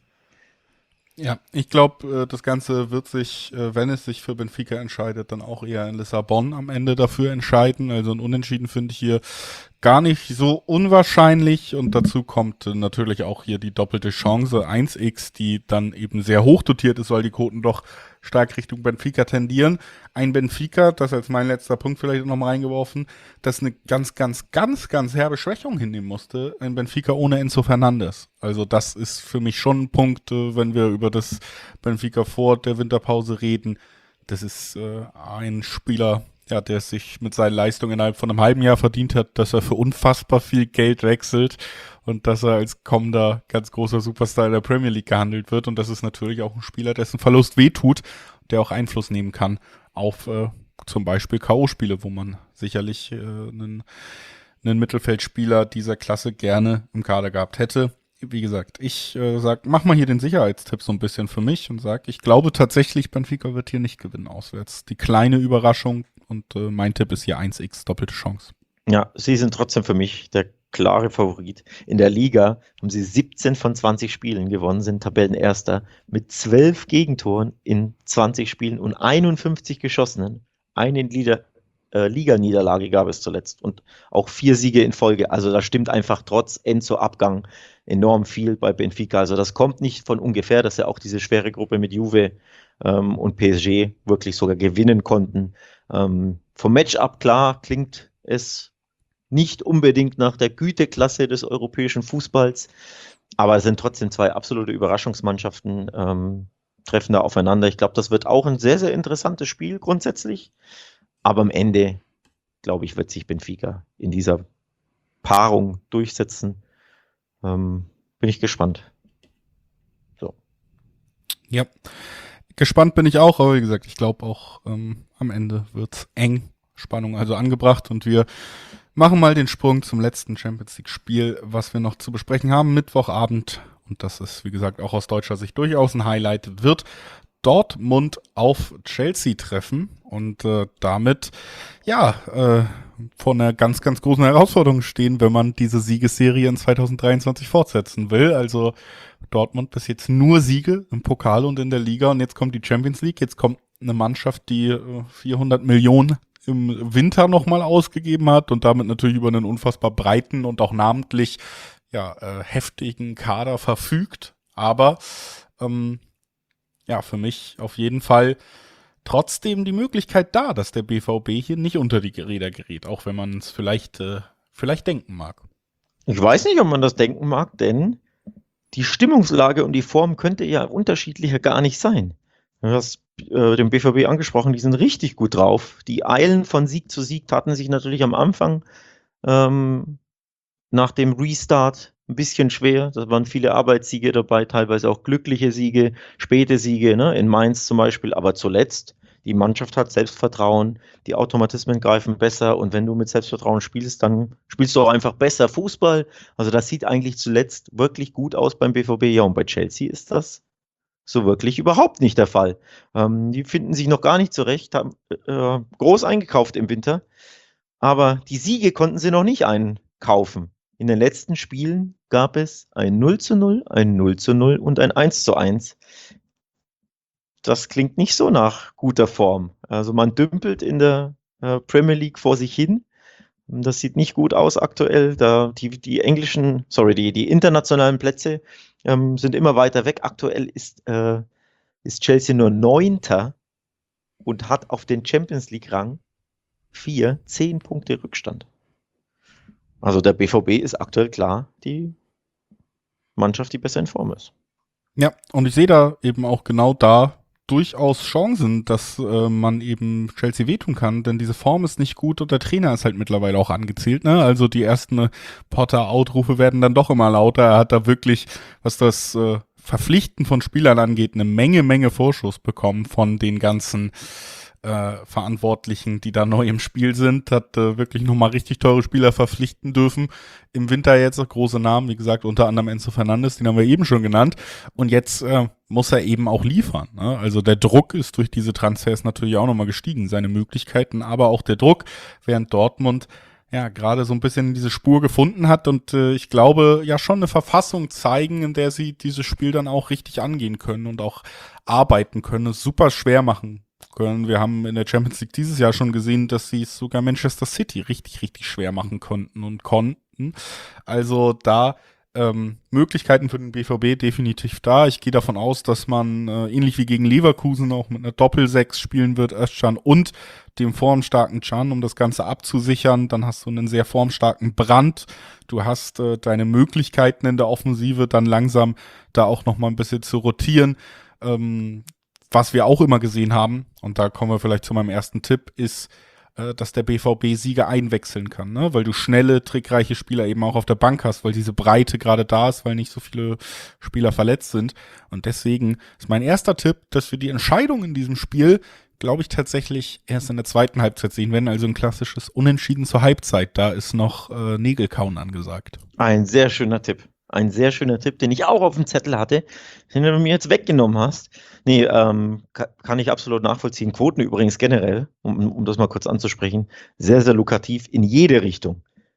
Ja, ich glaube, das Ganze wird sich, wenn es sich für Benfica entscheidet, dann auch eher in Lissabon am Ende dafür entscheiden. Also ein Unentschieden finde ich hier gar nicht so unwahrscheinlich und dazu kommt natürlich auch hier die doppelte Chance eins x, die dann eben sehr hoch dotiert ist, weil die Quoten doch stark Richtung Benfica tendieren. Ein Benfica, das als mein letzter Punkt vielleicht noch mal reingeworfen, das eine ganz, ganz, ganz, ganz herbe Schwächung hinnehmen musste. Ein Benfica ohne Enzo Fernandes. Also das ist für mich schon ein Punkt, wenn wir über das Benfica vor der Winterpause reden. Das ist äh, ein Spieler, ja, der sich mit seinen Leistungen innerhalb von einem halben Jahr verdient hat, dass er für unfassbar viel Geld wechselt und dass er als kommender ganz großer Superstar in der Premier League gehandelt wird. Und das ist natürlich auch ein Spieler, dessen Verlust wehtut, der auch Einfluss nehmen kann auf äh, zum Beispiel K O-Spiele, wo man sicherlich äh, einen, einen Mittelfeldspieler dieser Klasse gerne im Kader gehabt hätte. Wie gesagt, ich äh, sag, mach mal hier den Sicherheitstipp so ein bisschen für mich und sag, ich glaube tatsächlich, Benfica wird hier nicht gewinnen auswärts. Die kleine Überraschung und äh, mein Tipp ist hier eins x, doppelte Chance. Ja, sie sind trotzdem für mich der klare Favorit. In der Liga haben sie siebzehn von zwanzig Spielen gewonnen, sind Tabellenerster mit zwölf Gegentoren in zwanzig Spielen und einundfünfzig geschossenen. Eine Liga, äh, Liga-Niederlage gab es zuletzt und auch vier Siege in Folge. Also da stimmt einfach trotz Enzo-Abgang enorm viel bei Benfica. Also das kommt nicht von ungefähr, dass ja auch diese schwere Gruppe mit Juve ähm, und P S G wirklich sogar gewinnen konnten. Ähm, vom Matchup klar klingt es nicht unbedingt nach der Güteklasse des europäischen Fußballs, aber es sind trotzdem zwei absolute Überraschungsmannschaften, ähm, treffen da aufeinander. Ich glaube, das wird auch ein sehr, sehr interessantes Spiel grundsätzlich, aber am Ende, glaube ich, wird sich Benfica in dieser Paarung durchsetzen. Ähm, bin ich gespannt. So. Ja, gespannt bin ich auch, aber wie gesagt, ich glaube auch ähm, am Ende wird's eng, Spannung also angebracht und wir machen mal den Sprung zum letzten Champions League Spiel, was wir noch zu besprechen haben, Mittwochabend. Und das ist, wie gesagt, auch aus deutscher Sicht durchaus ein Highlight, wird Dortmund auf Chelsea treffen und äh, damit, ja, äh, vor einer ganz, ganz großen Herausforderung stehen, wenn man diese Siegesserie in zwanzig dreiundzwanzig fortsetzen will. Also Dortmund bis jetzt nur Siege im Pokal und in der Liga und jetzt kommt die Champions League, jetzt kommt eine Mannschaft, die äh, vierhundert Millionen im Winter nochmal ausgegeben hat und damit natürlich über einen unfassbar breiten und auch namentlich ja äh, heftigen Kader verfügt. Aber ähm, ja, für mich auf jeden Fall trotzdem die Möglichkeit da, dass der B V B hier nicht unter die Räder gerät, auch wenn man es vielleicht, äh, vielleicht denken mag. Ich weiß nicht, ob man das denken mag, denn die Stimmungslage und die Form könnte ja unterschiedlicher gar nicht sein. Du hast äh, den B V B angesprochen, die sind richtig gut drauf. Die eilen von Sieg zu Sieg, taten sich natürlich am Anfang ähm, nach dem Restart ein bisschen schwer. Da waren viele Arbeitssiege dabei, teilweise auch glückliche Siege, späte Siege, ne? In Mainz zum Beispiel. Aber zuletzt, die Mannschaft hat Selbstvertrauen, die Automatismen greifen besser und wenn du mit Selbstvertrauen spielst, dann spielst du auch einfach besser Fußball. Also das sieht eigentlich zuletzt wirklich gut aus beim B V B. Ja, und bei Chelsea ist das so wirklich überhaupt nicht der Fall. Ähm, die finden sich noch gar nicht zurecht, haben äh, groß eingekauft im Winter, aber die Siege konnten sie noch nicht einkaufen. In den letzten Spielen gab es ein null zu null, ein null zu null und ein eins zu eins. Das klingt nicht so nach guter Form. Also man dümpelt in der äh, Premier League vor sich hin. Das sieht nicht gut aus aktuell. Da die, die englischen, sorry, die, die internationalen Plätze ähm, sind immer weiter weg. Aktuell ist, äh, ist Chelsea nur Neunter und hat auf den Champions League-Rang vier, zehn Punkte Rückstand. Also der B V B ist aktuell klar die Mannschaft, die besser in Form ist. Ja, und ich sehe da eben auch genau da durchaus Chancen, dass äh, man eben Chelsea wehtun kann, denn diese Form ist nicht gut und der Trainer ist halt mittlerweile auch angezählt, ne? Also die ersten äh, Potter-Out-Rufe werden dann doch immer lauter. Er hat da wirklich, was das äh, Verpflichten von Spielern angeht, eine Menge, Menge Vorschuss bekommen von den ganzen äh, Verantwortlichen, die da neu im Spiel sind, hat äh, wirklich nochmal richtig teure Spieler verpflichten dürfen. Im Winter jetzt auch große Namen, wie gesagt, unter anderem Enzo Fernandes, den haben wir eben schon genannt. Und jetzt äh, muss er eben auch liefern, ne? Also der Druck ist durch diese Transfers natürlich auch nochmal gestiegen, seine Möglichkeiten, aber auch der Druck, während Dortmund ja gerade so ein bisschen diese Spur gefunden hat und äh, ich glaube, ja schon eine Verfassung zeigen, in der sie dieses Spiel dann auch richtig angehen können und auch arbeiten können, es super schwer machen können. Wir haben in der Champions League dieses Jahr schon gesehen, dass sie es sogar Manchester City richtig, richtig schwer machen konnten und konnten. Also da ähm, Möglichkeiten für den B V B definitiv da. Ich gehe davon aus, dass man äh, ähnlich wie gegen Leverkusen auch mit einer Doppel-Sechs spielen wird, Özcan und dem formstarken Can, um das Ganze abzusichern. Dann hast du einen sehr formstarken Brandt. Du hast äh, deine Möglichkeiten in der Offensive, dann langsam da auch noch mal ein bisschen zu rotieren. Ähm, was wir auch immer gesehen haben, und da kommen wir vielleicht zu meinem ersten Tipp, ist, äh, dass der B V B Sieger einwechseln kann, ne? Weil du schnelle, trickreiche Spieler eben auch auf der Bank hast, weil diese Breite gerade da ist, weil nicht so viele Spieler verletzt sind. Und deswegen ist mein erster Tipp, dass wir die Entscheidung in diesem Spiel, glaube ich, tatsächlich erst in der zweiten Halbzeit sehen werden, also ein klassisches Unentschieden zur Halbzeit. Da ist noch äh, Nägelkauen angesagt. Ein sehr schöner Tipp. Ein sehr schöner Tipp, den ich auch auf dem Zettel hatte, den du mir jetzt weggenommen hast. Nee, ähm, kann, kann ich absolut nachvollziehen. Quoten übrigens generell, um, um das mal kurz anzusprechen, sehr, sehr lukrativ in jede Richtung.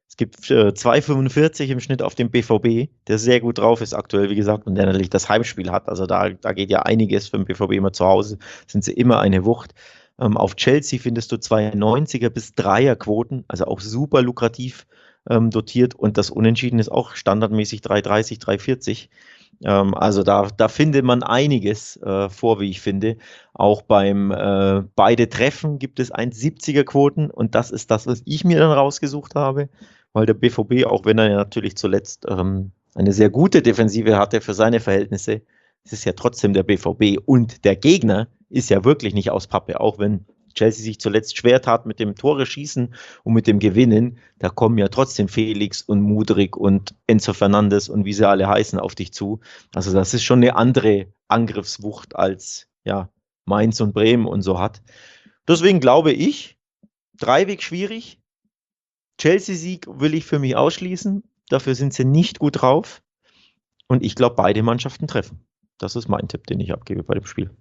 Es gibt äh, zwei Komma fünfundvierzig im Schnitt auf dem B V B, der sehr gut drauf ist aktuell, wie gesagt, und der natürlich das Heimspiel hat. Also da, da geht ja einiges für den B V B immer zu Hause, sind sie immer eine Wucht. Ähm, auf Chelsea findest du zwei Komma neunziger bis dreier Quoten, also auch super lukrativ ähm, dotiert, und das Unentschieden ist auch standardmäßig drei Komma dreißig, drei Komma vierzig. Ähm, also da, da findet man einiges äh, vor, wie ich finde. Auch beim äh, beide Treffen gibt es eins Komma siebziger Quoten, und das ist das, was ich mir dann rausgesucht habe, weil der B V B, auch wenn er ja natürlich zuletzt ähm, eine sehr gute Defensive hatte für seine Verhältnisse, es ist ja trotzdem der B V B, und der Gegner ist ja wirklich nicht aus Pappe, auch wenn Chelsea sich zuletzt schwer tat mit dem Tore schießen und mit dem Gewinnen, da kommen ja trotzdem Felix und Mudryk und Enzo Fernandes und wie sie alle heißen auf dich zu. Also das ist schon eine andere Angriffswucht als ja, Mainz und Bremen und so hat. Deswegen glaube ich, Dreiweg schwierig. Chelsea-Sieg will ich für mich ausschließen. Dafür sind sie nicht gut drauf. Und ich glaube, beide Mannschaften treffen. Das ist mein Tipp, den ich abgebe bei dem Spiel.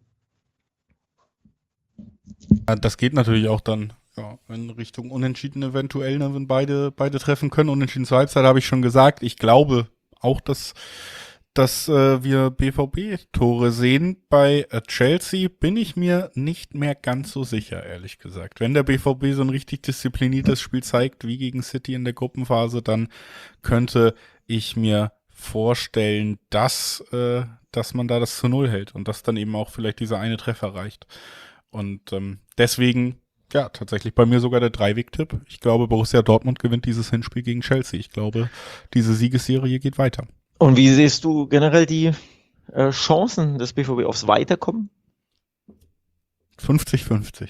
Ja, das geht natürlich auch dann ja, in Richtung Unentschieden eventuell, ne, wenn beide, beide treffen können. Unentschieden zur Halbzeit habe ich schon gesagt. Ich glaube auch, dass, dass äh, wir B V B-Tore sehen. Bei äh, Chelsea bin ich mir nicht mehr ganz so sicher, ehrlich gesagt. Wenn der B V B so ein richtig diszipliniertes Spiel zeigt, wie gegen City in der Gruppenphase, dann könnte ich mir vorstellen, dass, äh, dass man da das zu Null hält und dass dann eben auch vielleicht dieser eine Treffer reicht. Und ähm, deswegen, ja, tatsächlich bei mir sogar der Dreiweg-Tipp. Ich glaube, Borussia Dortmund gewinnt dieses Hinspiel gegen Chelsea. Ich glaube, diese Siegesserie geht weiter. Und wie siehst du generell die äh, Chancen des B V B aufs Weiterkommen? fünfzig fünfzig.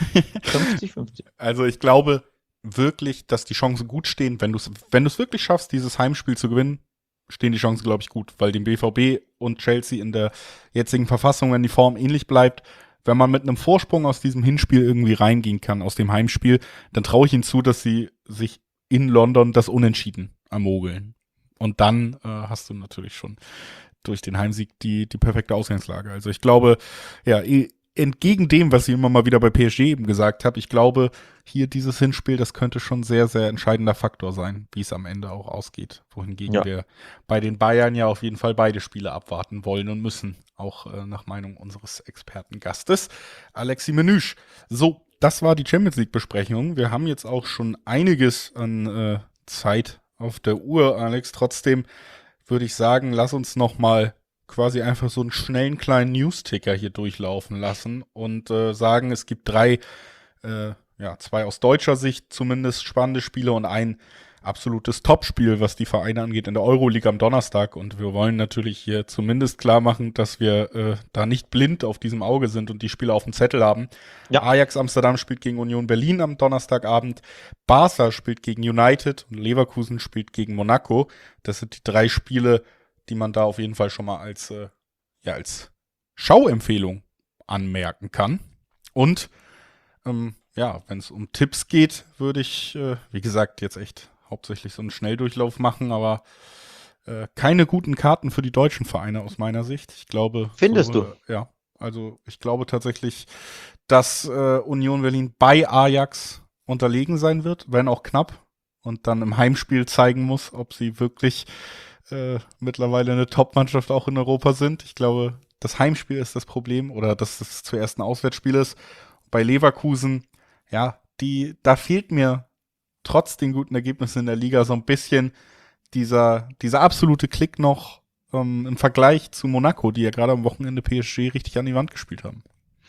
fünfzig fünfzig. Also ich glaube wirklich, dass die Chancen gut stehen. Wenn du es wenn du es wirklich schaffst, dieses Heimspiel zu gewinnen, stehen die Chancen, glaube ich, gut. Weil dem B V B und Chelsea in der jetzigen Verfassung, wenn die Form ähnlich bleibt, wenn man mit einem Vorsprung aus diesem Hinspiel irgendwie reingehen kann, aus dem Heimspiel, dann traue ich ihnen zu, dass sie sich in London das Unentschieden ermogeln. Und dann äh, hast du natürlich schon durch den Heimsieg die, die perfekte Ausgangslage. Also ich glaube, ja, entgegen dem, was ich immer mal wieder bei P S G eben gesagt habe, ich glaube, hier dieses Hinspiel, das könnte schon sehr, sehr entscheidender Faktor sein, wie es am Ende auch ausgeht. Wohingegen ja. wir bei den Bayern ja auf jeden Fall beide Spiele abwarten wollen und müssen, auch äh, nach Meinung unseres Expertengastes, Alexi Menüsch. So, das war die Champions League-Besprechung. Wir haben jetzt auch schon einiges an äh, Zeit auf der Uhr, Alex. Trotzdem würde ich sagen, lass uns noch mal quasi einfach so einen schnellen kleinen News-Ticker hier durchlaufen lassen und äh, sagen, es gibt drei, äh, ja, zwei aus deutscher Sicht zumindest spannende Spiele und ein absolutes Topspiel, was die Vereine angeht, in der Euroleague am Donnerstag. Und wir wollen natürlich hier zumindest klar machen, dass wir äh, da nicht blind auf diesem Auge sind und die Spiele auf dem Zettel haben. Ja. Ajax Amsterdam spielt gegen Union Berlin am Donnerstagabend. Barca spielt gegen United und Leverkusen spielt gegen Monaco. Das sind die drei Spiele, die man da auf jeden Fall schon mal als, äh, ja, als Schauempfehlung anmerken kann. Und ähm, ja, wenn es um Tipps geht, würde ich, äh, wie gesagt, jetzt echt hauptsächlich so einen Schnelldurchlauf machen, aber äh, keine guten Karten für die deutschen Vereine aus meiner Sicht. Ich glaube. Findest so, du? Äh, ja, also ich glaube tatsächlich, dass äh, Union Berlin bei Ajax unterlegen sein wird, wenn auch knapp, und dann im Heimspiel zeigen muss, ob sie wirklich äh, mittlerweile eine Top-Mannschaft auch in Europa sind. Ich glaube, das Heimspiel ist das Problem, oder dass es zuerst ein Auswärtsspiel ist. Bei Leverkusen, ja, die, da fehlt mir trotz den guten Ergebnissen in der Liga so ein bisschen dieser, dieser absolute Klick noch ähm, im Vergleich zu Monaco, die ja gerade am Wochenende P S G richtig an die Wand gespielt haben.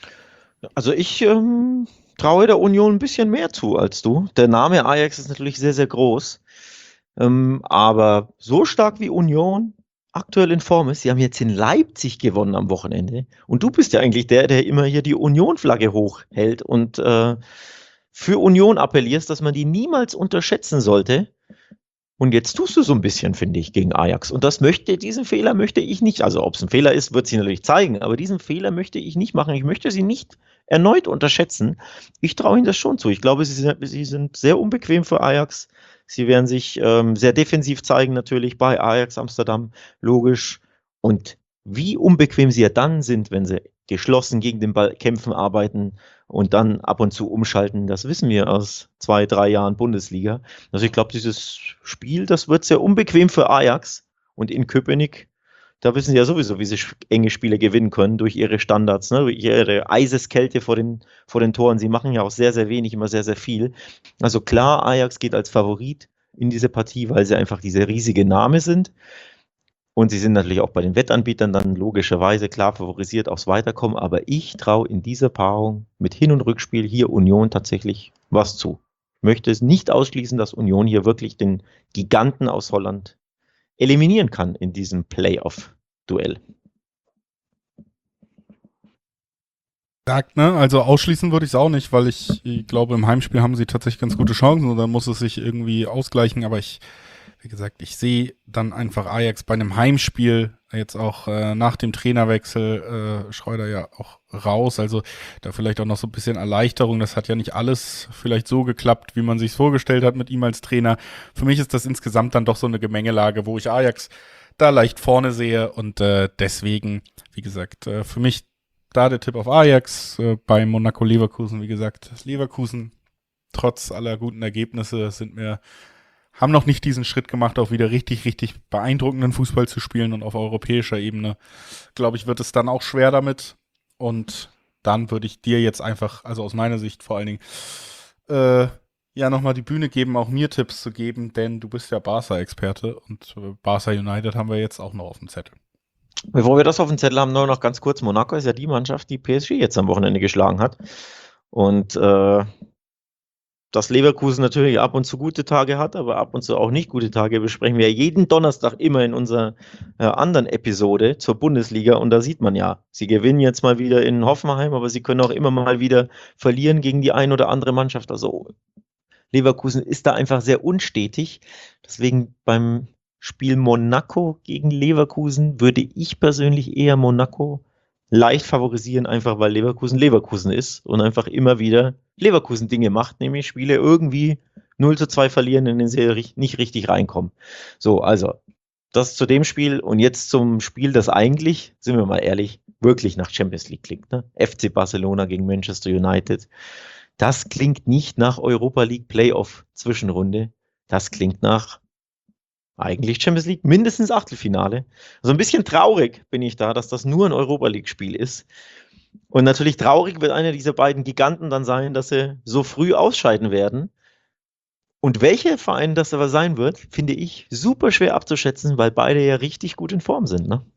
Also ich ähm, traue der Union ein bisschen mehr zu als du. Der Name Ajax ist natürlich sehr, sehr groß. Ähm, aber so stark wie Union aktuell in Form ist, sie haben jetzt in Leipzig gewonnen am Wochenende. Und du bist ja eigentlich der, der immer hier die Union-Flagge hochhält und äh, für Union appellierst, dass man die niemals unterschätzen sollte. Und jetzt tust du so ein bisschen, finde ich, gegen Ajax. Und das möchte, diesen Fehler möchte ich nicht, also ob es ein Fehler ist, wird sich natürlich zeigen, aber diesen Fehler möchte ich nicht machen. Ich möchte sie nicht erneut unterschätzen. Ich traue ihnen das schon zu. Ich glaube, sie sind, sie sind sehr unbequem für Ajax. Sie werden sich ähm, sehr defensiv zeigen, natürlich bei Ajax Amsterdam, logisch. Und wie unbequem sie ja dann sind, wenn sie geschlossen gegen den Ball kämpfen, arbeiten und dann ab und zu umschalten. Das wissen wir aus zwei, drei Jahren Bundesliga. Also ich glaube, dieses Spiel, das wird sehr unbequem für Ajax. Und in Köpenick, da wissen sie ja sowieso, wie sie enge Spiele gewinnen können durch ihre Standards, ne? Durch ihre Eiseskälte vor den, vor den Toren. Sie machen ja auch sehr, sehr wenig, immer sehr, sehr viel. Also klar, Ajax geht als Favorit in diese Partie, weil sie einfach diese riesige Name sind. Und sie sind natürlich auch bei den Wettanbietern dann logischerweise klar favorisiert aufs Weiterkommen. Aber ich traue in dieser Paarung mit Hin- und Rückspiel hier Union tatsächlich was zu. Ich möchte es nicht ausschließen, dass Union hier wirklich den Giganten aus Holland eliminieren kann in diesem Playoff-Duell. Sagt, ne? Also ausschließen würde ich es auch nicht, weil ich, ich glaube, im Heimspiel haben sie tatsächlich ganz gute Chancen und dann muss es sich irgendwie ausgleichen, aber ich Wie gesagt, ich sehe dann einfach Ajax bei einem Heimspiel, jetzt auch äh, nach dem Trainerwechsel, äh, Schreuder ja auch raus, also da vielleicht auch noch so ein bisschen Erleichterung, das hat ja nicht alles vielleicht so geklappt, wie man sich vorgestellt hat mit ihm als Trainer. Für mich ist das insgesamt dann doch so eine Gemengelage, wo ich Ajax da leicht vorne sehe und äh, deswegen, wie gesagt, äh, für mich da der Tipp auf Ajax, äh, bei Monaco Leverkusen, wie gesagt, Leverkusen, trotz aller guten Ergebnisse sind mir haben noch nicht diesen Schritt gemacht, auch wieder richtig, richtig beeindruckenden Fußball zu spielen und auf europäischer Ebene, glaube ich, wird es dann auch schwer damit und dann würde ich dir jetzt einfach, also aus meiner Sicht vor allen Dingen, äh, ja nochmal die Bühne geben, auch mir Tipps zu geben, denn du bist ja Barca-Experte und äh, Barca United haben wir jetzt auch noch auf dem Zettel. Bevor wir das auf dem Zettel haben, nur noch ganz kurz, Monaco ist ja die Mannschaft, die P S G jetzt am Wochenende geschlagen hat und äh, dass Leverkusen natürlich ab und zu gute Tage hat, aber ab und zu auch nicht gute Tage, besprechen wir jeden Donnerstag immer in unserer äh, anderen Episode zur Bundesliga. Und da sieht man ja, sie gewinnen jetzt mal wieder in Hoffenheim, aber sie können auch immer mal wieder verlieren gegen die ein oder andere Mannschaft. Also Leverkusen ist da einfach sehr unstetig. Deswegen beim Spiel Monaco gegen Leverkusen würde ich persönlich eher Monaco leicht favorisieren, einfach weil Leverkusen Leverkusen ist und einfach immer wieder Leverkusen Dinge macht, nämlich Spiele irgendwie null zu zwei verlieren, in denen sie nicht richtig reinkommen. So, also das zu dem Spiel und jetzt zum Spiel, das eigentlich, sind wir mal ehrlich, wirklich nach Champions League klingt. Ne? F C Barcelona gegen Manchester United. Das klingt nicht nach Europa League Playoff Zwischenrunde. Das klingt nach eigentlich Champions League, mindestens Achtelfinale. So ein bisschen traurig bin ich da, dass das nur ein Europa League-Spiel ist. Und natürlich traurig wird einer dieser beiden Giganten dann sein, dass sie so früh ausscheiden werden. Und welcher Verein das aber sein wird, finde ich super schwer abzuschätzen, weil beide ja richtig gut in Form sind, ne?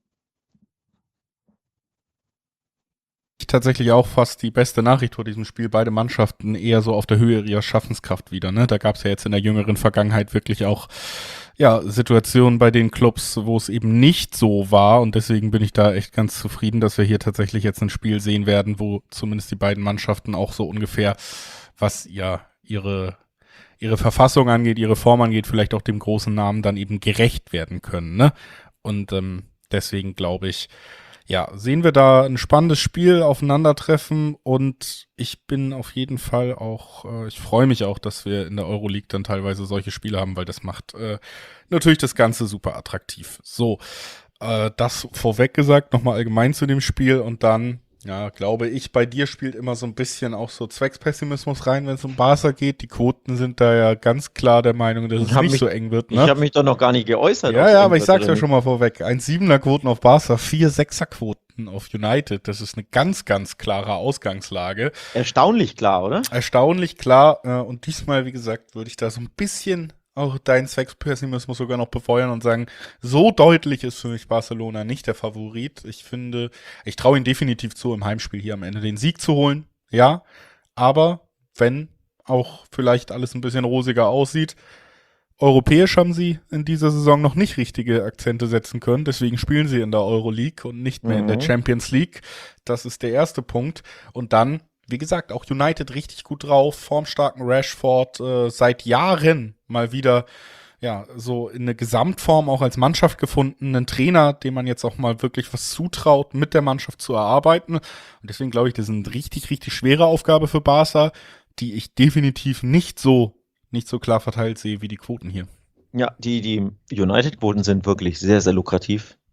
Tatsächlich auch fast die beste Nachricht vor diesem Spiel. Beide Mannschaften eher so auf der Höhe ihrer Schaffenskraft wieder. Ne? Da gab es ja jetzt in der jüngeren Vergangenheit wirklich auch ja, Situationen bei den Clubs, wo es eben nicht so war. Und deswegen bin ich da echt ganz zufrieden, dass wir hier tatsächlich jetzt ein Spiel sehen werden, wo zumindest die beiden Mannschaften auch so ungefähr, was ja ihre ihre Verfassung angeht, ihre Form angeht, vielleicht auch dem großen Namen dann eben gerecht werden können. Ne? Und ähm, deswegen glaube ich, ja, sehen wir da ein spannendes Spiel aufeinandertreffen und ich bin auf jeden Fall auch, äh, ich freue mich auch, dass wir in der Euroleague dann teilweise solche Spiele haben, weil das macht äh, natürlich das Ganze super attraktiv. So, äh, das vorweg gesagt, nochmal allgemein zu dem Spiel und dann, ja, glaube ich, bei dir spielt immer so ein bisschen auch so Zweckspessimismus rein, wenn es um Barca geht. Die Quoten sind da ja ganz klar der Meinung, dass es nicht mich, so eng wird. Ne? Ich habe mich doch noch gar nicht geäußert. Ja, ja, aber ich sag's ja schon mal vorweg. eins Komma siebener Quoten auf Barca, vier Komma sechser Quoten auf United. Das ist eine ganz, ganz klare Ausgangslage. Erstaunlich klar, oder? Erstaunlich klar. Und diesmal, wie gesagt, würde ich da so ein bisschen auch deinen Zweckspessimismus sogar noch befeuern und sagen, so deutlich ist für mich Barcelona nicht der Favorit. Ich finde, ich traue ihnen definitiv zu, im Heimspiel hier am Ende den Sieg zu holen. Ja, aber wenn auch vielleicht alles ein bisschen rosiger aussieht, europäisch haben sie in dieser Saison noch nicht richtige Akzente setzen können. Deswegen spielen sie in der Euroleague und nicht mehr mhm. in der Champions League. Das ist der erste Punkt. Und dann, wie gesagt, auch United richtig gut drauf, formstarken Rashford, äh, seit Jahren mal wieder ja so in eine Gesamtform auch als Mannschaft gefunden, einen Trainer, dem man jetzt auch mal wirklich was zutraut, mit der Mannschaft zu erarbeiten. Und deswegen glaube ich, das ist eine richtig, richtig schwere Aufgabe für Barca, die ich definitiv nicht so nicht so klar verteilt sehe wie die Quoten hier. Ja, die, die United-Quoten sind wirklich sehr, sehr lukrativ.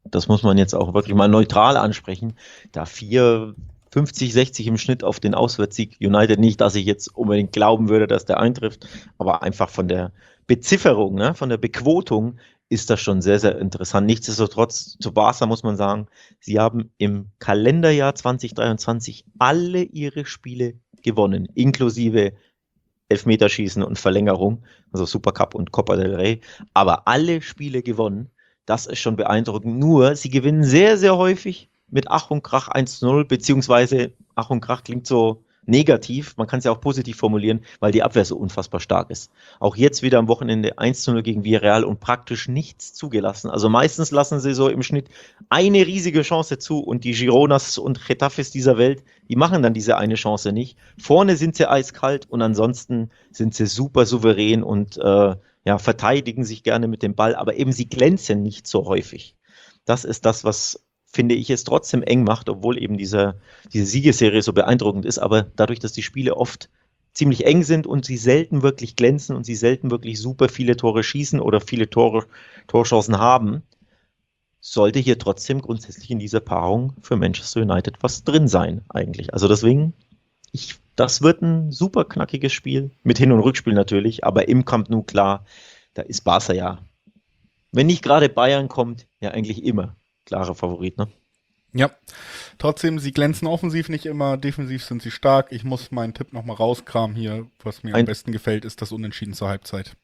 das muss man jetzt auch wirklich mal neutral ansprechen, da vier, fünfzig, sechzig im Schnitt auf den Auswärtssieg United, nicht, dass ich jetzt unbedingt glauben würde, dass der eintrifft, aber einfach von der Bezifferung, ne, von der Bequotung ist das schon sehr, sehr interessant. Nichtsdestotrotz, zu Barca muss man sagen, sie haben im Kalenderjahr zwanzig dreiundzwanzig alle ihre Spiele gewonnen, inklusive Elfmeterschießen und Verlängerung, also Supercup und Copa del Rey, aber alle Spiele gewonnen. Das ist schon beeindruckend. Nur, sie gewinnen sehr, sehr häufig mit Ach und Krach eins zu null, beziehungsweise Ach und Krach klingt so negativ, man kann es ja auch positiv formulieren, weil die Abwehr so unfassbar stark ist. Auch jetzt wieder am Wochenende eins zu null gegen Villarreal und praktisch nichts zugelassen. Also meistens lassen sie so im Schnitt eine riesige Chance zu und die Gironas und Getafes dieser Welt, die machen dann diese eine Chance nicht. Vorne sind sie eiskalt und ansonsten sind sie super souverän und äh, ja, verteidigen sich gerne mit dem Ball, aber eben sie glänzen nicht so häufig. Das ist das, was, finde ich, es trotzdem eng macht, obwohl eben diese, diese Siegesserie so beeindruckend ist, aber dadurch, dass die Spiele oft ziemlich eng sind und sie selten wirklich glänzen und sie selten wirklich super viele Tore schießen oder viele Tore, Torchancen haben, sollte hier trotzdem grundsätzlich in dieser Paarung für Manchester United was drin sein eigentlich. Also deswegen, ich, das wird ein super knackiges Spiel, mit Hin- und Rückspiel natürlich, aber im Camp Nou klar, da ist Barca ja, wenn nicht gerade Bayern kommt, ja eigentlich immer klarer Favorit, ne? Ja, trotzdem, sie glänzen offensiv nicht immer, defensiv sind sie stark. Ich muss meinen Tipp nochmal rauskramen hier. Was mir Ein- am besten gefällt, ist das Unentschieden zur Halbzeit.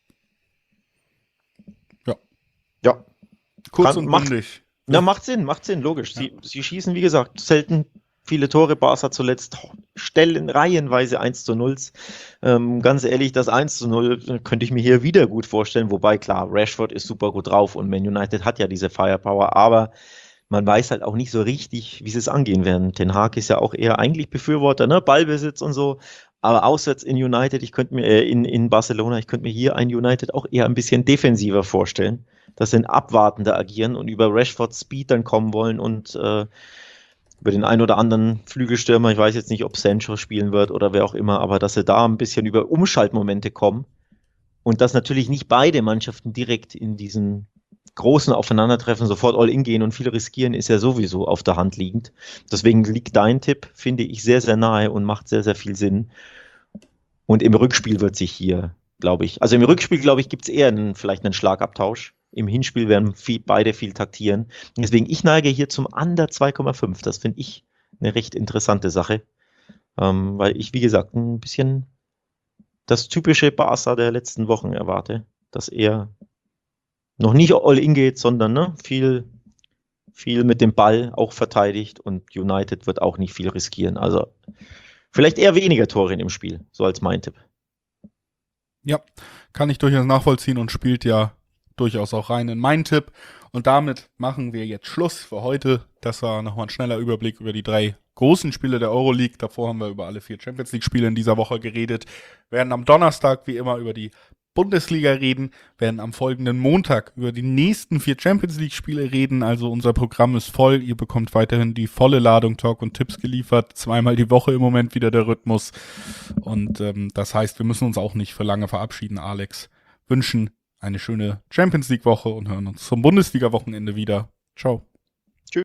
Ja, Ja, kurz Kann- und macht- bündig. na, macht Sinn, macht Sinn, logisch. Sie, sie schießen, wie gesagt, selten viele Tore. Barca zuletzt stellen reihenweise eins zu null. Ähm, ganz ehrlich, das eins zu null könnte ich mir hier wieder gut vorstellen. Wobei, klar, Rashford ist super gut drauf und Man United hat ja diese Firepower, aber man weiß halt auch nicht so richtig, wie sie es angehen werden. Ten Hag ist ja auch eher eigentlich Befürworter, ne? Ballbesitz und so. Aber auswärts in United, ich könnte mir, äh, in, in Barcelona, ich könnte mir hier ein United auch eher ein bisschen defensiver vorstellen, dass sie ein abwartender agieren und über Rashford Speed dann kommen wollen und äh, über den ein oder anderen Flügelstürmer, ich weiß jetzt nicht, ob Sancho spielen wird oder wer auch immer, aber dass sie da ein bisschen über Umschaltmomente kommen und dass natürlich nicht beide Mannschaften direkt in diesen großen Aufeinandertreffen sofort all in gehen und viel riskieren, ist ja sowieso auf der Hand liegend. Deswegen liegt dein Tipp, finde ich, sehr, sehr nahe und macht sehr, sehr viel Sinn. Und im Rückspiel wird sich hier, glaube ich, also im Rückspiel, glaube ich, gibt es eher einen, vielleicht einen Schlagabtausch. Im Hinspiel werden viel, beide viel taktieren. Deswegen, ich neige hier zum Under zwei Komma fünf. Das finde ich eine recht interessante Sache. Ähm, weil ich, wie gesagt, ein bisschen das typische Barca der letzten Wochen erwarte. Dass er noch nicht all in geht, sondern ne, viel, viel mit dem Ball auch verteidigt und United wird auch nicht viel riskieren. Also vielleicht eher weniger Tore im Spiel, so als mein Tipp. Ja, kann ich durchaus nachvollziehen und spielt ja durchaus auch rein in meinen Tipp. Und damit machen wir jetzt Schluss für heute. Das war nochmal ein schneller Überblick über die drei großen Spiele der Euroleague. Davor haben wir über alle vier Champions League Spiele in dieser Woche geredet. Wir werden am Donnerstag wie immer über die Bundesliga reden, werden am folgenden Montag über die nächsten vier Champions League Spiele reden. Also unser Programm ist voll. Ihr bekommt weiterhin die volle Ladung Talk und Tipps geliefert. Zweimal die Woche im Moment wieder der Rhythmus. Und ähm, das heißt, wir müssen uns auch nicht für lange verabschieden, Alex. Wünschen eine schöne Champions League Woche und hören uns zum Bundesliga-Wochenende wieder. Ciao.